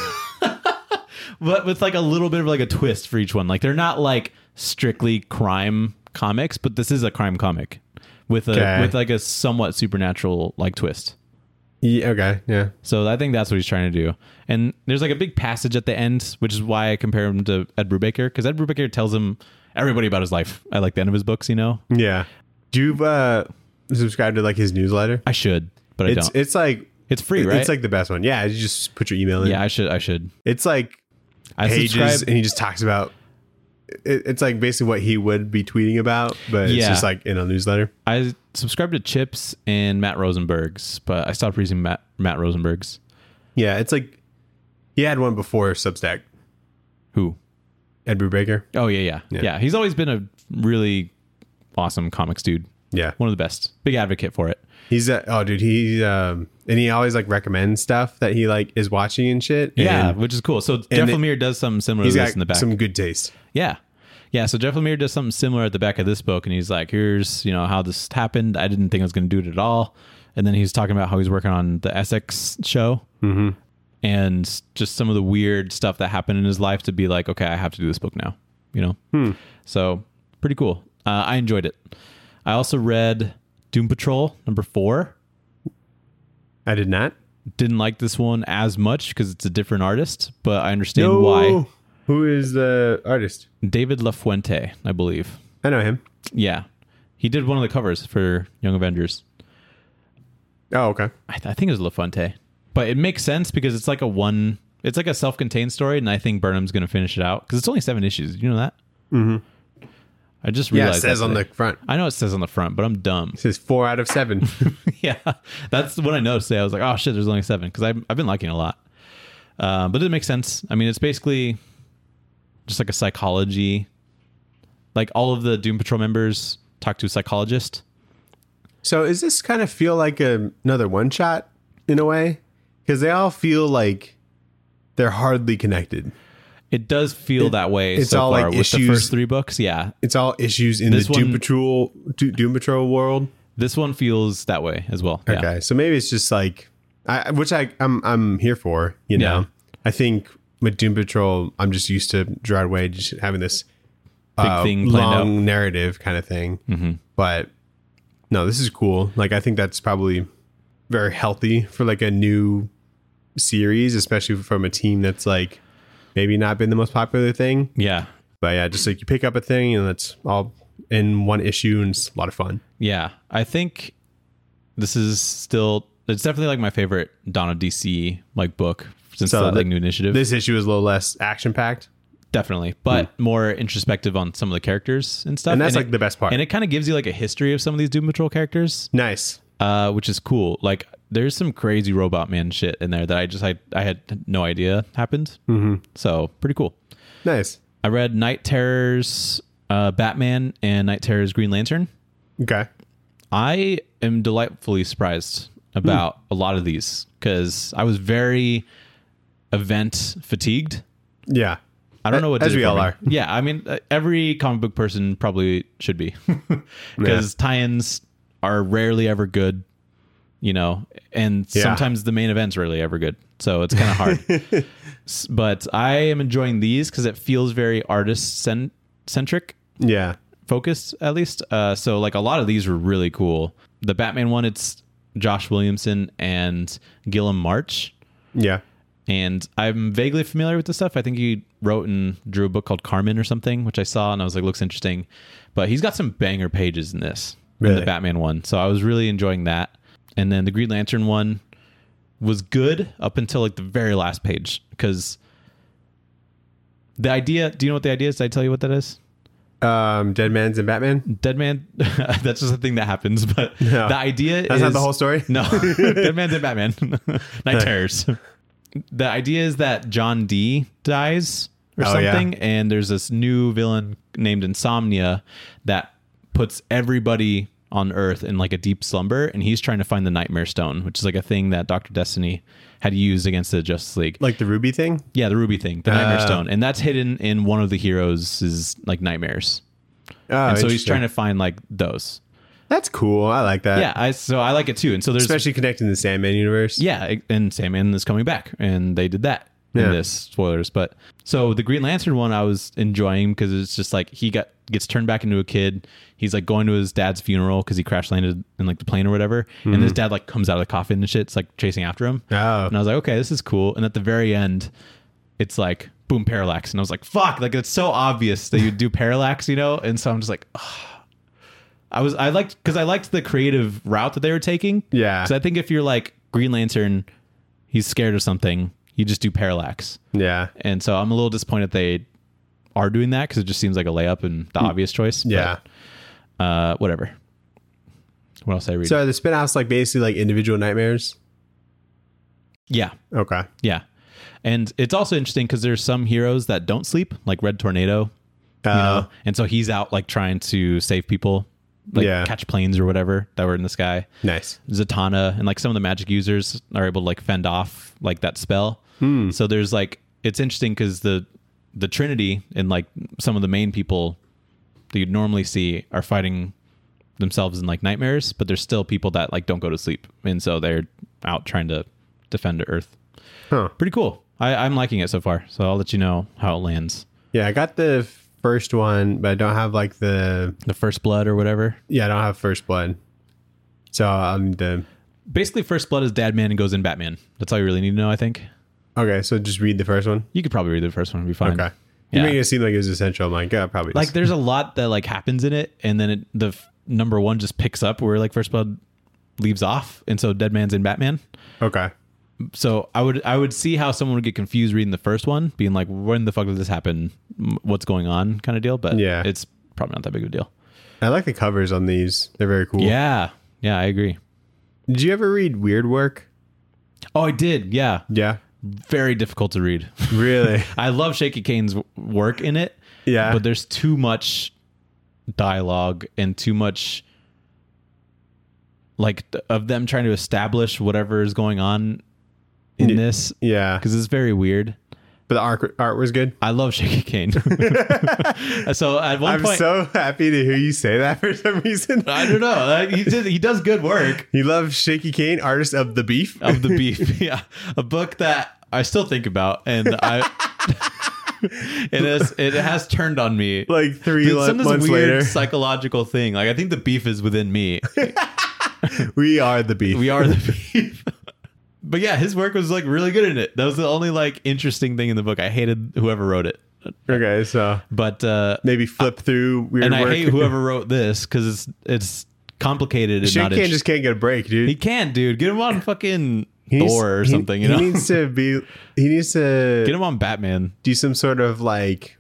but with like a little bit of like a twist for each one. Like they're not like strictly crime comics, but this is a crime comic with like a somewhat supernatural like twist. Yeah, okay, yeah. So I think that's what he's trying to do. And there's like a big passage at the end, which is why I compare him to Ed Brubaker, because Ed Brubaker tells him everybody about his life at like the end of his books, Yeah. Do you subscribe to like his newsletter? I should, but I don't. It's like It's free, right? It's like the best one. Yeah, you just put your email in. Yeah, I should. It's like I pages, subscribe. and he just talks about. It's like basically what he would be tweeting about, but it's Yeah. just like in a newsletter. I subscribe to Chips and Matt Rosenberg's, but I stopped reading Matt Rosenberg's. Yeah, it's like he had one before Substack. Who? Ed Brubaker. Oh yeah. He's always been a really awesome comics dude. Yeah, One of the best. Big advocate for it. he's and he always like recommends stuff that he like is watching and shit. Yeah, and which is cool. So Jeff it- Lemire does something similar he's to got this in the back. some good taste. Yeah. So Jeff Lemire does something similar at the back of this book, and he's like, here's, how this happened. I didn't think I was going to do it at all. And then he's talking about how he's working on the Essex show and just some of the weird stuff that happened in his life to be like, okay, I have to do this book now, So pretty cool. I enjoyed it. I also read Doom Patrol #4. I did not. Didn't like this one as much because it's a different artist, but I understand why. Who is the artist? David LaFuente, I believe. I know him. Yeah. He did one of the covers for Young Avengers. Oh, okay. I think it was LaFuente. But it makes sense because it's like a self-contained story, and I think Burnham's going to finish it out because it's only 7 issues. You know that? Mm-hmm. I just Yeah, it realized says that on today. the front. I know it says on the front, but I'm dumb. It says 4 out of 7. Yeah, that's what I noticed today. I was like, oh shit, there's only 7 because I've been liking it a lot. But it makes sense. I mean, it's basically just like a psychology. Like all of the Doom Patrol members talk to a psychologist. So, does this kind of feel like another one shot in a way? because they all feel like they're hardly connected. It does feel that way it's so all far like with issues. the first 3 books. Yeah. It's all issues in This the one- Doom Patrol world. This one feels that way as well. Yeah. Okay, so maybe it's just like, I'm here for. You know, Yeah. I think with Doom Patrol, I'm just used to Gerard Way just having this Big thing planned out. long narrative kind of thing. But no, this is cool. Like, I think that's probably very healthy for like a new series, especially from a team that's like maybe not been the most popular thing. Yeah. But yeah, just like you pick up a thing and it's all in one issue and it's a lot of fun. Yeah. I think this is still, it's definitely like my favorite Dawn of DC like book since So the like new initiative. This issue is a little less action packed. Definitely, but more introspective on some of the characters and stuff. And that's it- like the best part. And it kind of gives you like a history of some of these Doom Patrol characters, Nice. which is cool. Like there's some crazy Robot Man shit in there that I had no idea happened. So pretty cool. Nice. I read Night Terror's Batman and Night Terror's Green Lantern. Okay. I am delightfully surprised about a lot of these because I was very event fatigued. Yeah. I don't know what As did it we for all me. are. Yeah, I mean, every comic book person probably should be because tie-ins are rarely ever good, you know, and Yeah. sometimes the main event's rarely ever good. So it's kind of hard. But I am enjoying these because it feels very artist-centric, Yeah. focused at least. So like a lot of these were really cool. The Batman one, it's Josh Williamson and Gilliam March. Yeah. And I'm vaguely familiar with this stuff. I think he wrote and drew a book called Carmen or something, which I saw and I was like, looks interesting. But he's got some banger pages in this, in Really? the Batman one. So I was really enjoying that. And then the Green Lantern one was good up until like the very last page. Because the idea, do you know what the idea is? Did I tell you what that is? Dead Man's and Batman. Dead Man, that's just a thing that happens. But No. the idea That's is... not the whole story. No, Dead Man's and Batman. Night Terrors. The idea is that John Dee dies or Oh, yeah. something, and there's this new villain named Insomnia that puts everybody on Earth in like a deep slumber, and he's trying to find the Nightmare Stone, which is like a thing that Dr. Destiny had used against the Justice League. Like the Ruby thing. Yeah, the Ruby thing, the Nightmare Stone, and that's hidden in one of the heroes' like nightmares. Oh, And so he's trying to find like those. That's cool. I like that. Yeah, so I like it too. And so there's Especially connecting the Sandman universe. Yeah, and Sandman is coming back, and they did that in Yeah. this. Spoilers, but so the Green Lantern one I was enjoying because it's just like he gets turned back into a kid. He's like going to his dad's funeral because he crash landed in like the plane or whatever, and his dad like comes out of the coffin and shit. It's like chasing after him, Oh. and I was like, okay, this is cool. And at the very end, it's like boom, parallax, and I was like, fuck, like it's so obvious that you do parallax, you know. And so I'm just like, ugh. I liked the creative route that they were taking. Yeah. Because I think if you're like Green Lantern, he's scared of something, you just do parallax. Yeah. And so I'm a little disappointed they are doing that because it just seems like a layup and the obvious choice. Yeah. But, whatever. What else did I read? So are the spin-offs like basically like individual nightmares? yeah. Okay. Yeah. And it's also interesting because there's some heroes that don't sleep, like Red Tornado. You know? And so he's out like trying to save people, like Yeah. catch planes or whatever that were in the sky. Nice. Zatanna and like some of the magic users are able to like fend off like that spell. So there's like, it's interesting because the Trinity and like some of the main people that you'd normally see are fighting themselves in like nightmares, but there's still people that like don't go to sleep, and so they're out trying to defend Earth. Huh. Pretty cool. I'm liking it so far, so I'll let you know how it lands. Yeah, I got the first one, but I don't have like The First Blood or whatever. I don't have First Blood. So I'll need to. Basically, First Blood is Dad Man and goes in Batman. That's all you really need to know, I think. Okay, so just read the first one. You could probably read the first one and be fine. Okay. You Yeah. make it seem like it was essential. I'm like, yeah, probably. Like Just, there's a lot that like happens in it, and then number one just picks up where like First Blood leaves off, and so Dead Man's in Batman. okay. So I would see how someone would get confused reading the first one, being like, when the fuck did this happen? What's going on? Kind of deal. But Yeah. it's probably not that big of a deal. I like the covers on these. They're very cool. Yeah, I agree. Did you ever read Weird Work? Oh, I did. Yeah, Yeah. very difficult to read. Really? I love Shaky Kane's work in it. Yeah. But there's too much dialogue and too much like of them trying to establish whatever is going on in this Yeah, because it's very weird. but the art was good. I love Shaky Kane. So at one I'm point, so happy to hear you say that for some reason. I don't know. He does good work. You love Shaky Kane, artist of the beef. Of the Beef. Yeah. A book that I still think about. And it has turned on me. Like Some of this months weird later. psychological thing. Like I think the beef is within me. We are the beef. We are the beef. But yeah, his work was like really good in it. That was the only like interesting thing in the book. I hated whoever wrote it. Okay, so But maybe flip through weird and work. I hate whoever wrote this because it's complicated and Shaky not Kane interesting. just can't get a break, dude. He can't, dude. Get him on fucking He needs- Thor or something, you know? He needs to be. He needs to Get him on Batman. do some sort of like,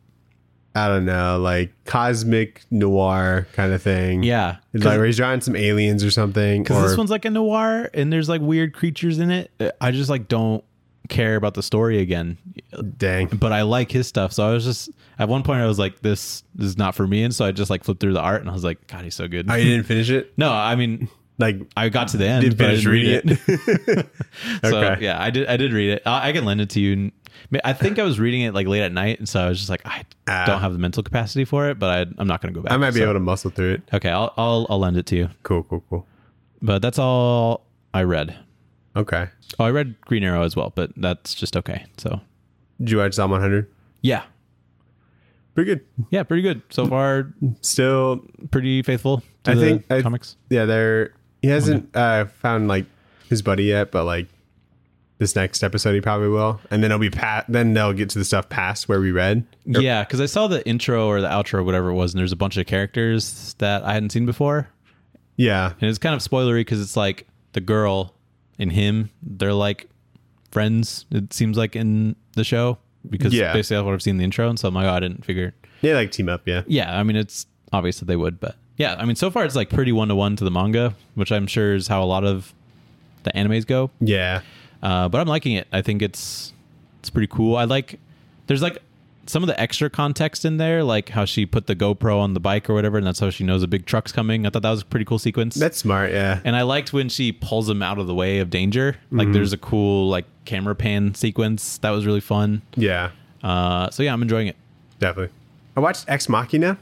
I don't know, like cosmic noir kind of thing. Yeah. like where he's drawing some aliens or something. Because Or this one's like a noir and there's like weird creatures in it. I just like don't care about the story again. dang. But I like his stuff. So I was just, at one point I was like, this is not for me. And so I just like flipped through the art and I was like, God, he's so good. Oh, you didn't finish it? No, I mean, Like, I got to the end, didn't but I finish didn't read reading it. So Okay. yeah, I did read it. I can lend it to you. I think I was reading it like late at night, and so I was just like, I don't have the mental capacity for it, but I'm not going to go back. I might be So- able to muscle through it. Okay, I'll lend it to you. Cool. But that's all I read. Okay. Oh, I read Green Arrow as well, but that's just okay. So Did you watch Psalm 100? yeah, Pretty good. yeah, pretty good so far. Still, Pretty faithful to I the think comics. yeah, he hasn't found like his buddy yet, but like this next episode he probably will, and then it'll be then they'll get to the stuff past where we read. Yeah, because I saw the intro or the outro, or whatever it was, and there's a bunch of characters that I hadn't seen before, Yeah, and it's kind of spoilery because it's like the girl and him, they're like friends. It seems like in the show because Yeah. basically that's what I've seen in the intro, and so I'm like, oh, I didn't figure. they like team up. Yeah, Yeah, I mean, it's obvious that they would, but yeah, I mean, so far it's like pretty 1-to-1 to the manga, which I'm sure is how a lot of the animes go. yeah. But I'm liking it. I think it's pretty cool. There's like some of the extra context in there, like how she put the GoPro on the bike or whatever, and that's how she knows a big truck's coming. I thought that was a pretty cool sequence. That's smart. Yeah, And I liked when she pulls him out of the way of danger. Like there's a cool like camera pan sequence that was really fun. yeah, So yeah, I'm enjoying it. definitely. I watched Ex Machina.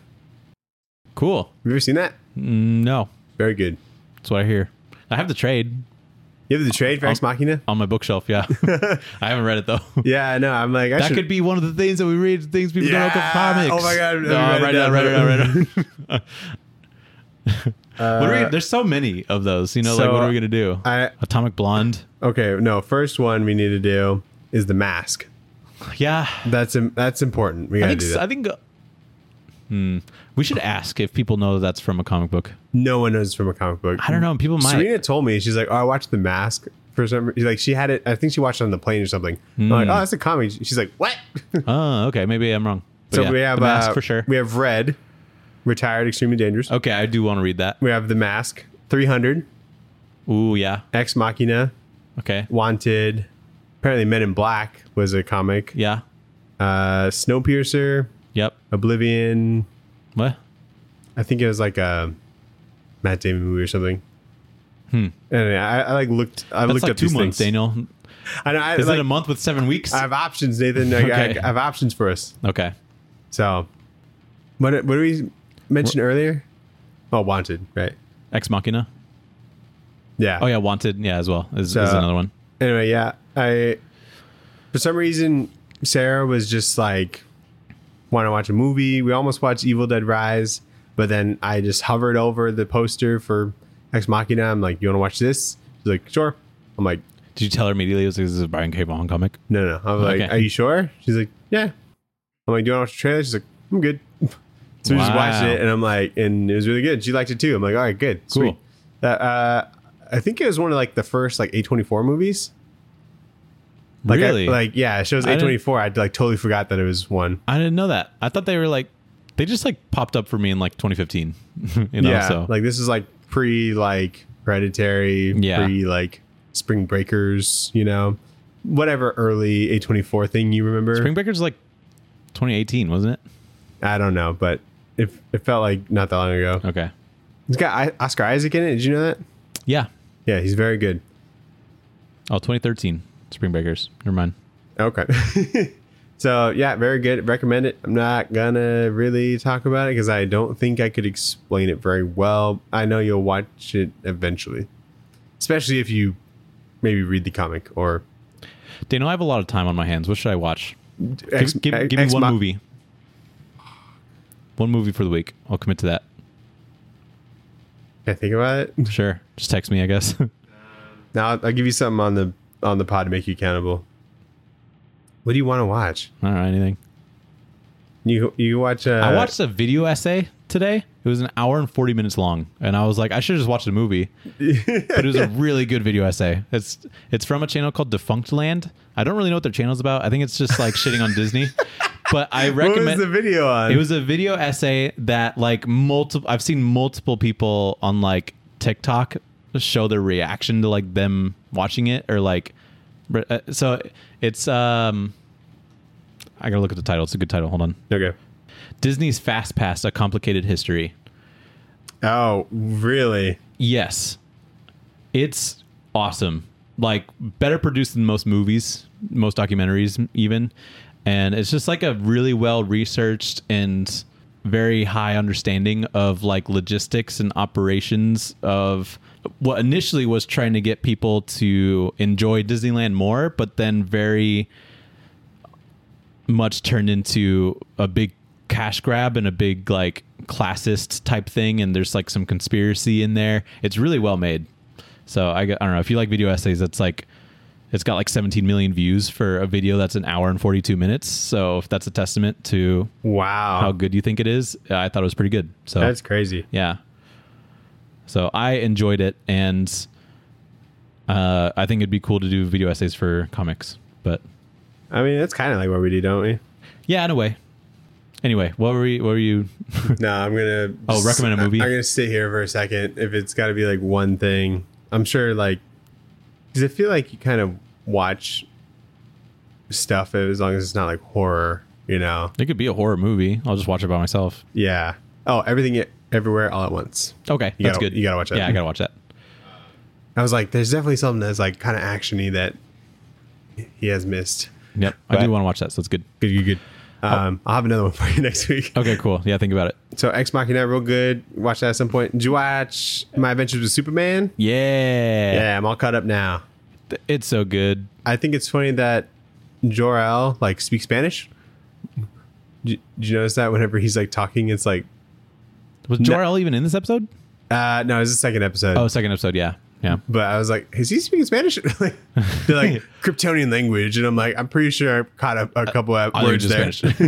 Cool. Have you ever seen that? No, Very good. that's what I hear. I have the trade You have the trade for Ex Machina? on my bookshelf. Yeah, I haven't read it though. Yeah, I know. I'm like, I That should. could be one of the things that we read. Things people don't know about comics. Oh my God. No, write it down. What are we, there's so many of those. You know, like so what are we gonna do? Atomic Blonde. Okay, no. First one we need to do is the mask. Yeah, That's important. We gotta do that. I think. We should ask if people know that's from a comic book. No one knows it's from a comic book. I don't know. People might. Serena told me, she's like, oh, I watched The Mask for some. Like she had it. I think she watched it on the plane or something. I'm like, oh, that's a comic. She's like, what? Oh, okay. Maybe I'm wrong. But So yeah, we have The Mask for sure. We have Red, Retired, Extremely Dangerous. Okay, I do want to read that. We have The Mask, 300, Ooh, yeah. Ex Machina, Okay. Wanted. Apparently, Men in Black was a comic. Yeah. Snowpiercer, Yep. Oblivion. What? I think it was like a Matt Damon movie or something. Anyway, I like looked. I That's looked like up 2 these months, things. Daniel. I know. I, Is like, it a month with 7 weeks? I have options, Nathan. I Okay. have options for us. Okay. So, what did we mention earlier? Oh, Wanted, right? Ex Machina. Yeah. Oh yeah, Wanted. Yeah, as well is So- another one. Anyway, yeah. For some reason, Sarah was just like, want to watch a movie. We almost watched Evil Dead Rise, but then I just hovered over the poster for Ex Machina. I'm like, you want to watch this? She's like, sure. I'm like, Did you tell her immediately this is a Brian K. Vaughan comic? no. I was like, Okay. are you sure? She's like, yeah. I'm like, do you want to watch the trailer? She's like, I'm good. So we just watched Wow. it, and I'm like, and it was really good. She liked it too. I'm like, all right, good, sweet. Cool. I think it was one of like the first like A24 movies. Like, Really? yeah, it shows I didn't- A24. I like totally forgot that it was one. I didn't know that. I thought they were like, they just like popped up for me in like 2015. You know, Yeah, so like this is like pre like Hereditary, Yeah. pre like Spring Breakers, you know, whatever early A24 thing you remember. Spring Breakers was like 2018, wasn't it? I don't know, but it felt like not that long ago. Okay. It's got Oscar Isaac in it. Did you know that? Yeah. Yeah, he's very good. Oh, 2013. Spring Breakers. Never mind. Okay. So yeah, very good. Recommend it. I'm not gonna really talk about it because I don't think I could explain it very well. I know you'll watch it eventually, especially if you maybe read the comic or. Daniel, I have a lot of time on my hands. What should I watch? Give me Ex- one movie. One movie for the week. I'll commit to that. Can I think about it? Sure. Just text me, I guess. Now I'll give you something on the pod to make you accountable. What do you want to watch? I don't know, anything. You watch. I watched a video essay today. It was an hour and 40 minutes long, and I was like, I should have just watched a movie. But it was a really good video essay. It's from a channel called Defunct Land. I don't really know what their channel's about. I think it's just like shitting on Disney. But I recommend. What was the video on? It was a video essay that like I've seen multiple people on like TikTok show their reaction to like them watching it, or like. So it's I gotta look at the title. It's a good title. Hold on. Okay. Disney's Fast Pass: A Complicated History. Oh, really? Yes, it's awesome. Like better produced than most movies, most documentaries, even. And it's just like a really well researched and very high understanding of like logistics and operations of what initially was trying to get people to enjoy Disneyland more, but then very much turned into a big cash grab and a big like classist type thing. And there's like some conspiracy in there. It's really well made. So I don't know if you like video essays, that's like, it's got like 17 million views for a video that's an hour and 42 minutes. So if that's a testament to how good you think it is, I thought it was pretty good. So that's crazy. Yeah. So I enjoyed it, and I think it'd be cool to do video essays for comics. But I mean, that's kind of like what we do, don't we? Yeah, in a way. Anyway, what were you? No, I'm gonna. Recommend a movie. I'm gonna sit here for a second. If it's got to be like one thing, I'm sure like because I feel like you kind of watch stuff as long as it's not like horror, you know. It could be a horror movie. I'll just watch it by myself. Yeah. Oh, Everything Everywhere All at Once. Okay, that's good. You gotta watch that. Yeah, I gotta watch that. I was like, there's definitely something that's like kind of actiony that he has missed. Yep, I do want to watch that, so it's good. Good. I'll have another one for you next week. Okay, cool. Yeah, think about it. So Ex Machina, real good. Watch that at some point. Did you watch My Adventures with Superman? Yeah. Yeah, I'm all caught up now. It's so good. I think it's funny that Jor-El like speaks Spanish. Did you notice that whenever he's like talking, it's like was Jor-El even in this episode? No, it's the second episode. Oh, second episode. Yeah. But I was like, is he speaking Spanish? They're like Kryptonian language, and I'm like, I'm pretty sure I caught a couple of words there.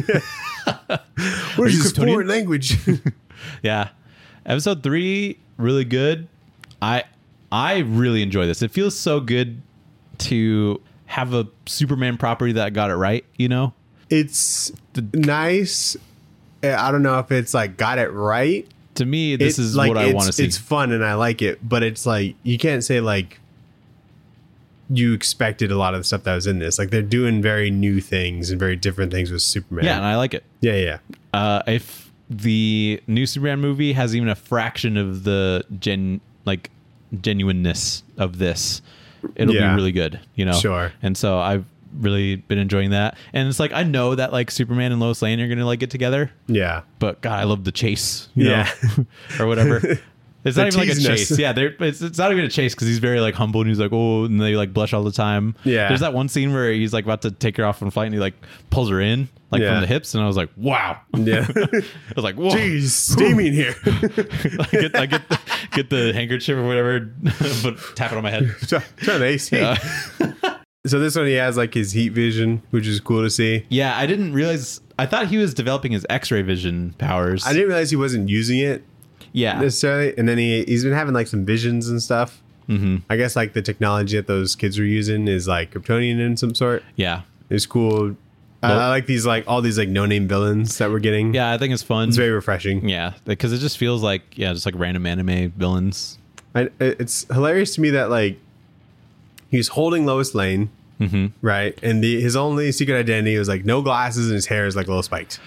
What is this foreign language? Yeah. Episode 3, really good. I really enjoy this. It feels so good to have a Superman property that got it right, you know? It's nice. I don't know if it's like got it right. To me, this is like, what I want to see. It's fun and I like it, but it's like you can't say like you expected a lot of the stuff that was in this. Like they're doing very new things and very different things with Superman. Yeah, and I like it. Yeah. If the new Superman movie has even a fraction of the genuineness of this, it'll be really good, you know? Sure. And so I've really been enjoying that. And it's like, I know that like Superman and Lois Lane are going to like get together. Yeah. But God, I love the chase, you know, or whatever. It's not even like a chase. Yeah, it's not even a chase because he's very like humble and he's like, oh, and they like blush all the time. Yeah. There's that one scene where he's like about to take her off on flight and he like pulls her in like from the hips, and I was like, wow. Yeah. I was like, whoa. Jeez, steamy in here. I get the handkerchief or whatever, but tap it on my head. Turn the AC. Yeah. So this one he has like his heat vision, which is cool to see. Yeah, I didn't realize. I thought he was developing his X-ray vision powers. I didn't realize he wasn't using it. Yeah, necessarily. And then he's been having like some visions and stuff. Mm-hmm. I guess like the technology that those kids are using is like Kryptonian in some sort. Yeah, it's cool. I like these like all these like no name villains that we're getting. Yeah, I think it's fun. It's very refreshing. Yeah, because it just feels like just like random anime villains. It's hilarious to me that like he's holding Lois Lane, mm-hmm. right? And his only secret identity was like no glasses and his hair is like a little spiked.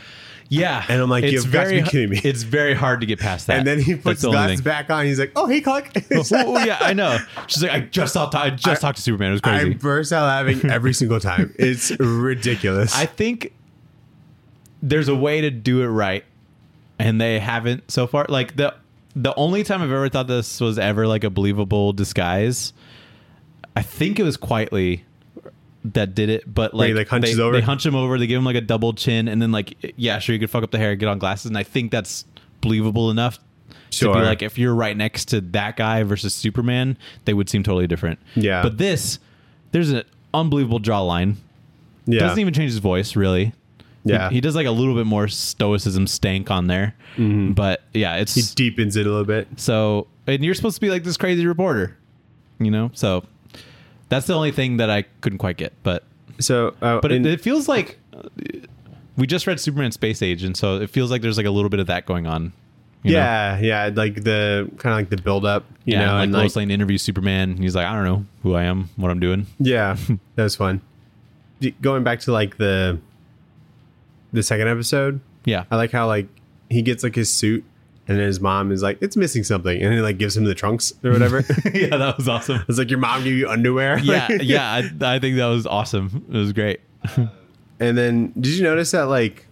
Yeah. And I'm like, it's you've got to be kidding me. It's very hard to get past that. And then he That's puts the the only glasses thing. back on. He's like, oh, hey, Clark. Oh, yeah, I know. She's like, I just talked to Superman. It was I crazy. burst out laughing every single time. It's ridiculous. I think there's a way to do it right, and they haven't so far. Like the only time I've ever thought this was ever like a believable disguise, I think it was Quietly that did it. But Where like, he, hunches over? they hunch him over, they give him like a double chin, and then like, yeah, sure, you could fuck up the hair, get on glasses, and I think that's believable enough. Sure. To be like, if you're right next to that guy versus Superman, they would seem totally different. Yeah. But there's an unbelievable jawline. yeah. Doesn't even change his voice, really. Yeah. He does like a little bit more stoicism stank on there. But yeah, it's He deepens it a little bit. so, and you're supposed to be like this crazy reporter, you know? So that's the only thing that I couldn't quite get. But So, it feels like we just read Superman Space Age, and so it feels like there's like a little bit of that going on. you know? yeah, like the kind of like the build up, you know, like and Lois Lane interviews Superman, and he's like, I don't know who I am, what I'm doing. yeah, that was fun. Going back to like the second episode, Yeah. I like how like he gets like his suit, and then his mom is like, it's missing something, and he like gives him the trunks or whatever. Yeah, that was awesome. It's like your mom gave you underwear. Yeah, yeah, I think that was awesome. It was great. And then did you notice that like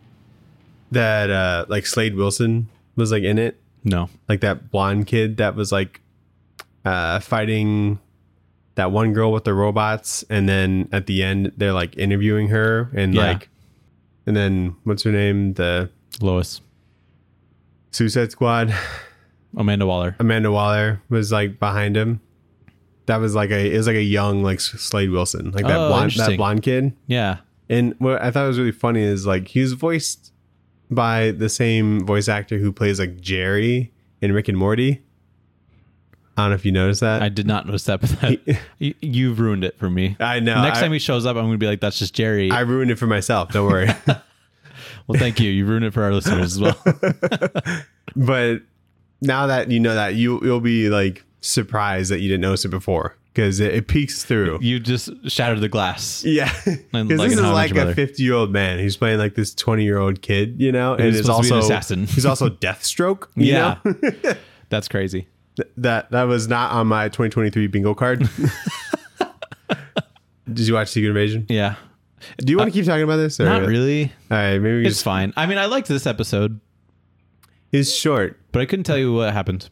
Slade Wilson was like in it? No. Like that blonde kid that was like fighting that one girl with the robots, and then at the end they're like interviewing her, and Yeah. like, and then what's her name? The Lois. Suicide Squad, Amanda Waller. Amanda Waller was like behind him. That was like it was like a young like Slade Wilson, like that Oh, blonde interesting. kid. Yeah. And what I thought was really funny is like he was voiced by the same voice actor who plays like Jerry in Rick and Morty. I don't know if you noticed that. I did not notice that, but you've ruined it for me. I know. Next time he shows up, I'm going to be like, that's just Jerry. I ruined it for myself. Don't worry. Well, thank you. You ruined it for our listeners as well. But now that you know that, you'll be like surprised that you didn't notice it before, because it peeks through. You just shattered the glass. Yeah, And because like this in is How I Met like Your a Mother. 50-year-old man. He's playing like this 20-year-old kid, you know, and He's it's supposed to be also an assassin. He's also Deathstroke. You Yeah. know? That's crazy. That was not on my 2023 bingo card. Did you watch Secret Invasion? Yeah. Do you want to keep talking about this? Or? Not really. All right, maybe we It's fine. I mean, I liked this episode, It's short. but I couldn't tell you what happened.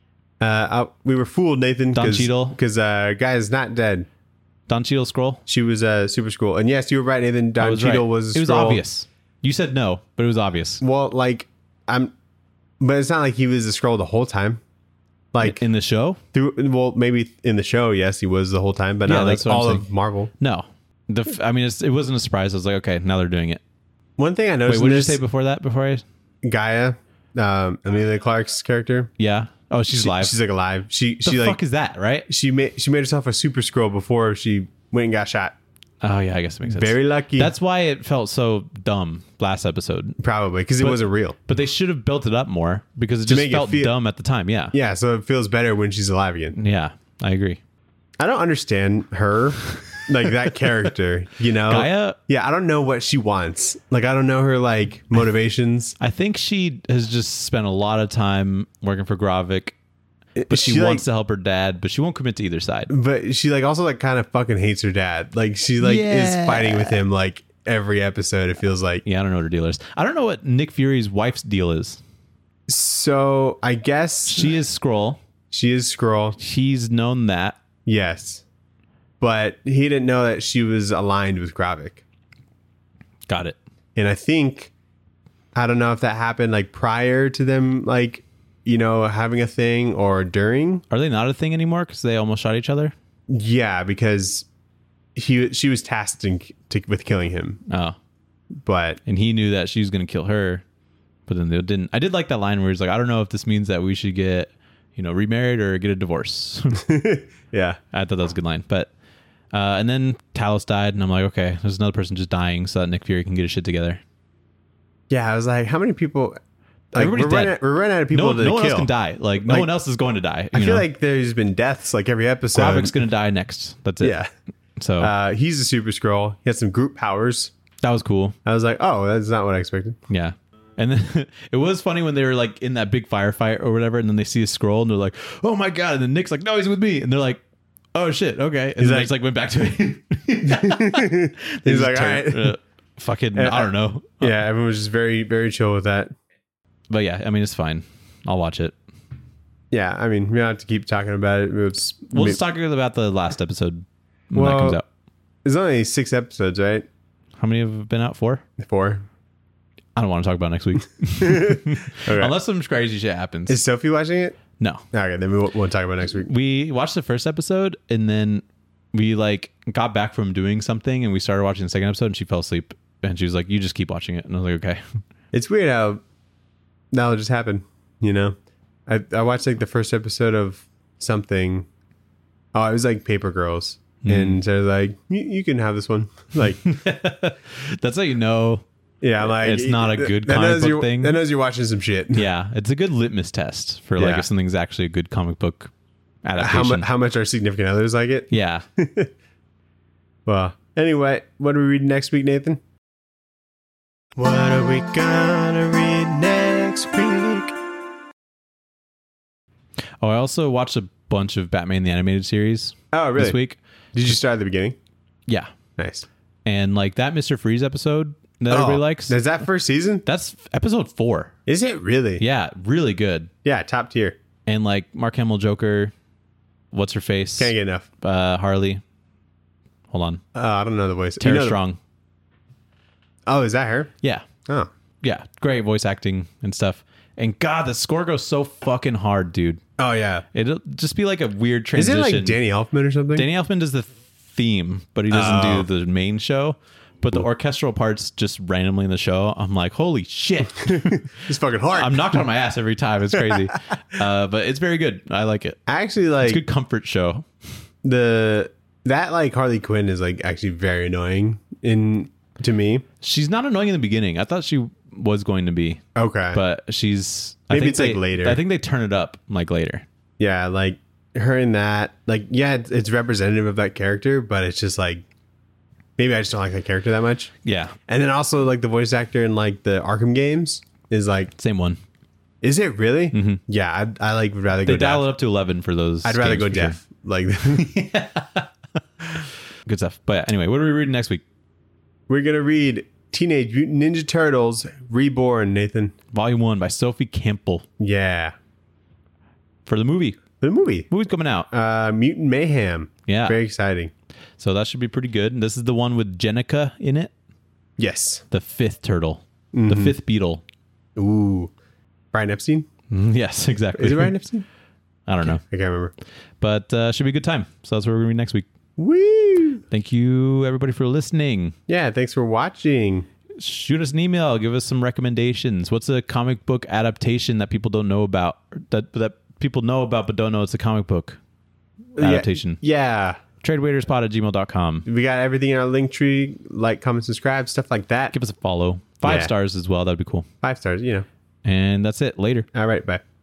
We were fooled, Nathan. Don Cheadle? Because Guy's not dead. Don Cheadle scroll? She was Super Skrull. And yes, you were right, Nathan. I Don was Cheadle right. was a It was Skrull. obvious. You said no, but it was obvious. Well, like, but it's not like he was a Skrull the whole time. Like, In the show? maybe in the show, yes, he was the whole time, but Yeah, not like that's what I'm all saying. of Marvel. No. I mean, it wasn't a surprise. I was like, okay, now they're doing it. One thing I Wait, noticed what in did you this, say before that? Before I... Gaia, Amelia Clark's character, Yeah. Oh, she's live. She's like alive. She the like fuck is that, right? she made herself a Super Skrull before she went and got shot. Oh, yeah, I guess it makes sense. Very lucky. That's why it felt so dumb last episode. probably because it wasn't real. But they should have built it up more because it To just make it felt feel- dumb at the time. Yeah. Yeah, so it feels better when she's alive again. Yeah, I agree. I don't understand her, like that character. You know, Gaia, Yeah, I don't know what she wants. Like, I don't know her like motivations. I think she has just spent a lot of time working for Gravik, but she like, wants to help her dad, but she won't commit to either side. but she like also like kind of fucking hates her dad. Like she like is Yeah. fighting with him like every episode. It feels like. Yeah, I don't know what her deal is. I don't know what Nick Fury's wife's deal is. So I guess She is Skrull. she is Skrull. He's known that. Yes, but he didn't know that she was aligned with Gravik. Got it. And I think, I don't know if that happened like prior to them, like, you know, having a thing or during. Are they not a thing anymore because they almost shot each other? Yeah, because she was tasked with killing him, Oh, but and he knew that she was going to kill her, but then they didn't. I did like that line where he's like, I don't know if this means that we should get, remarried or get a divorce. yeah, I thought that was a good line. But and then Talos died, and I'm like, okay, there's another person just dying so that Nick Fury can get his shit together. yeah. I was like, how many people? Like, Everybody's dead. we're running out of people to No one kill. else can die. Like no Like, one else is going to die. I feel like there's been deaths like every episode. Gravik's going to die next. That's it. Yeah, So he's a Super Skrull. He has some group powers. That was cool. I was like, oh, that's not what I expected. Yeah. And then it was funny when they were like in that big firefight or whatever, and then they see a scroll and they're like, oh my God. And then Nick's like, no, he's with me. And they're like, oh shit, okay. And then like- they just like went back to it. He's like, all right. Fucking, I don't know. Yeah, everyone was just very, very chill with that. But yeah, I mean, it's fine. I'll watch it. Yeah, I mean, we don't have to keep talking about it. We'll just talk about the last episode when that Well- comes out. There's only 6 episodes, right? How many have been out? 4? 4. I don't want to talk about next week. Okay. Unless some crazy shit happens. Is Sophie watching it? No. Okay, then we won't talk about it next week. We watched the first episode and then we like got back from doing something and we started watching the second episode and she fell asleep and she was like, you just keep watching it. And I was like, okay. It's weird how that'll just happen, you know? I watched like the first episode of something. Oh, it was like Paper Girls. And so like, you can have this one. Like, That's how you know. yeah, like It's not a good that comic knows book you're- thing. That knows you're watching some shit. Yeah. It's a good litmus test for like Yeah. if something's actually a good comic book adaptation. How much our significant others like it? Yeah. Well, anyway, what are we reading next week, Nathan? What are we gonna read next week? Oh, I also watched a bunch of Batman the Animated Series Oh, really? this week. Did you start at the beginning? Yeah. Nice. And like that Mr. Freeze episode that everybody likes. Is that first season? That's episode 4. Is it really? Yeah, really good. Yeah, top tier. And like Mark Hamill Joker, what's her face? Can't get enough. Harley. Hold on. I don't know the voice. Tara You know Strong. Oh, is that her? Yeah. Oh. Yeah. Great voice acting and stuff. And God, the score goes so fucking hard, dude. Oh, yeah. It'll just be like a weird Is transition. it like Danny Elfman or something? Danny Elfman does the theme, but he doesn't do the main show. But the orchestral parts just randomly in the show, I'm like, holy shit. It's fucking hard. I'm knocked on my ass every time. It's crazy. But it's very good. I like it. I actually It's a like good comfort show. that like Harley Quinn is like actually very annoying to me. She's not annoying in the beginning. I thought she was going to be, Okay. but she's Maybe it's, like, later. I think they turn it up like later. Yeah, like her in that, like, yeah, it's representative of that character, but it's just like, maybe I just don't like that character that much. Yeah, And then also like the voice actor in like the Arkham games is like, same one. is it really? Yeah, I like would rather They go dial deaf. it up to 11 for those. I'd rather games go for sure. deaf. Like Good stuff. But yeah, anyway, what are we reading next week? we're gonna read Teenage Mutant Ninja Turtles Reborn, Nathan. Volume 1 by Sophie Campbell Yeah, for the movie. the movie Movie's coming out. Mutant Mayhem. Yeah. Very exciting. So that should be pretty good. This is the one with Jenica in it. Yes. The 5th turtle. The 5th beetle. Ooh, Brian Epstein. Yes, exactly. Is it Brian Epstein? I don't know. I can't remember. But should be a good time. So that's what we're going to read next week. Woo! Thank you, everybody, for listening. Yeah, thanks for watching. Shoot us an email. Give us some recommendations. What's a comic book adaptation that people don't know about? That people know about but don't know it's a comic book adaptation? Yeah. Tradewaiterspod@gmail.com. We got everything in our link tree, like, comment, subscribe, stuff like that. Give us a follow. 5 Yeah. stars as well. That'd be cool. 5 stars, you know. And that's it. Later. All right, bye.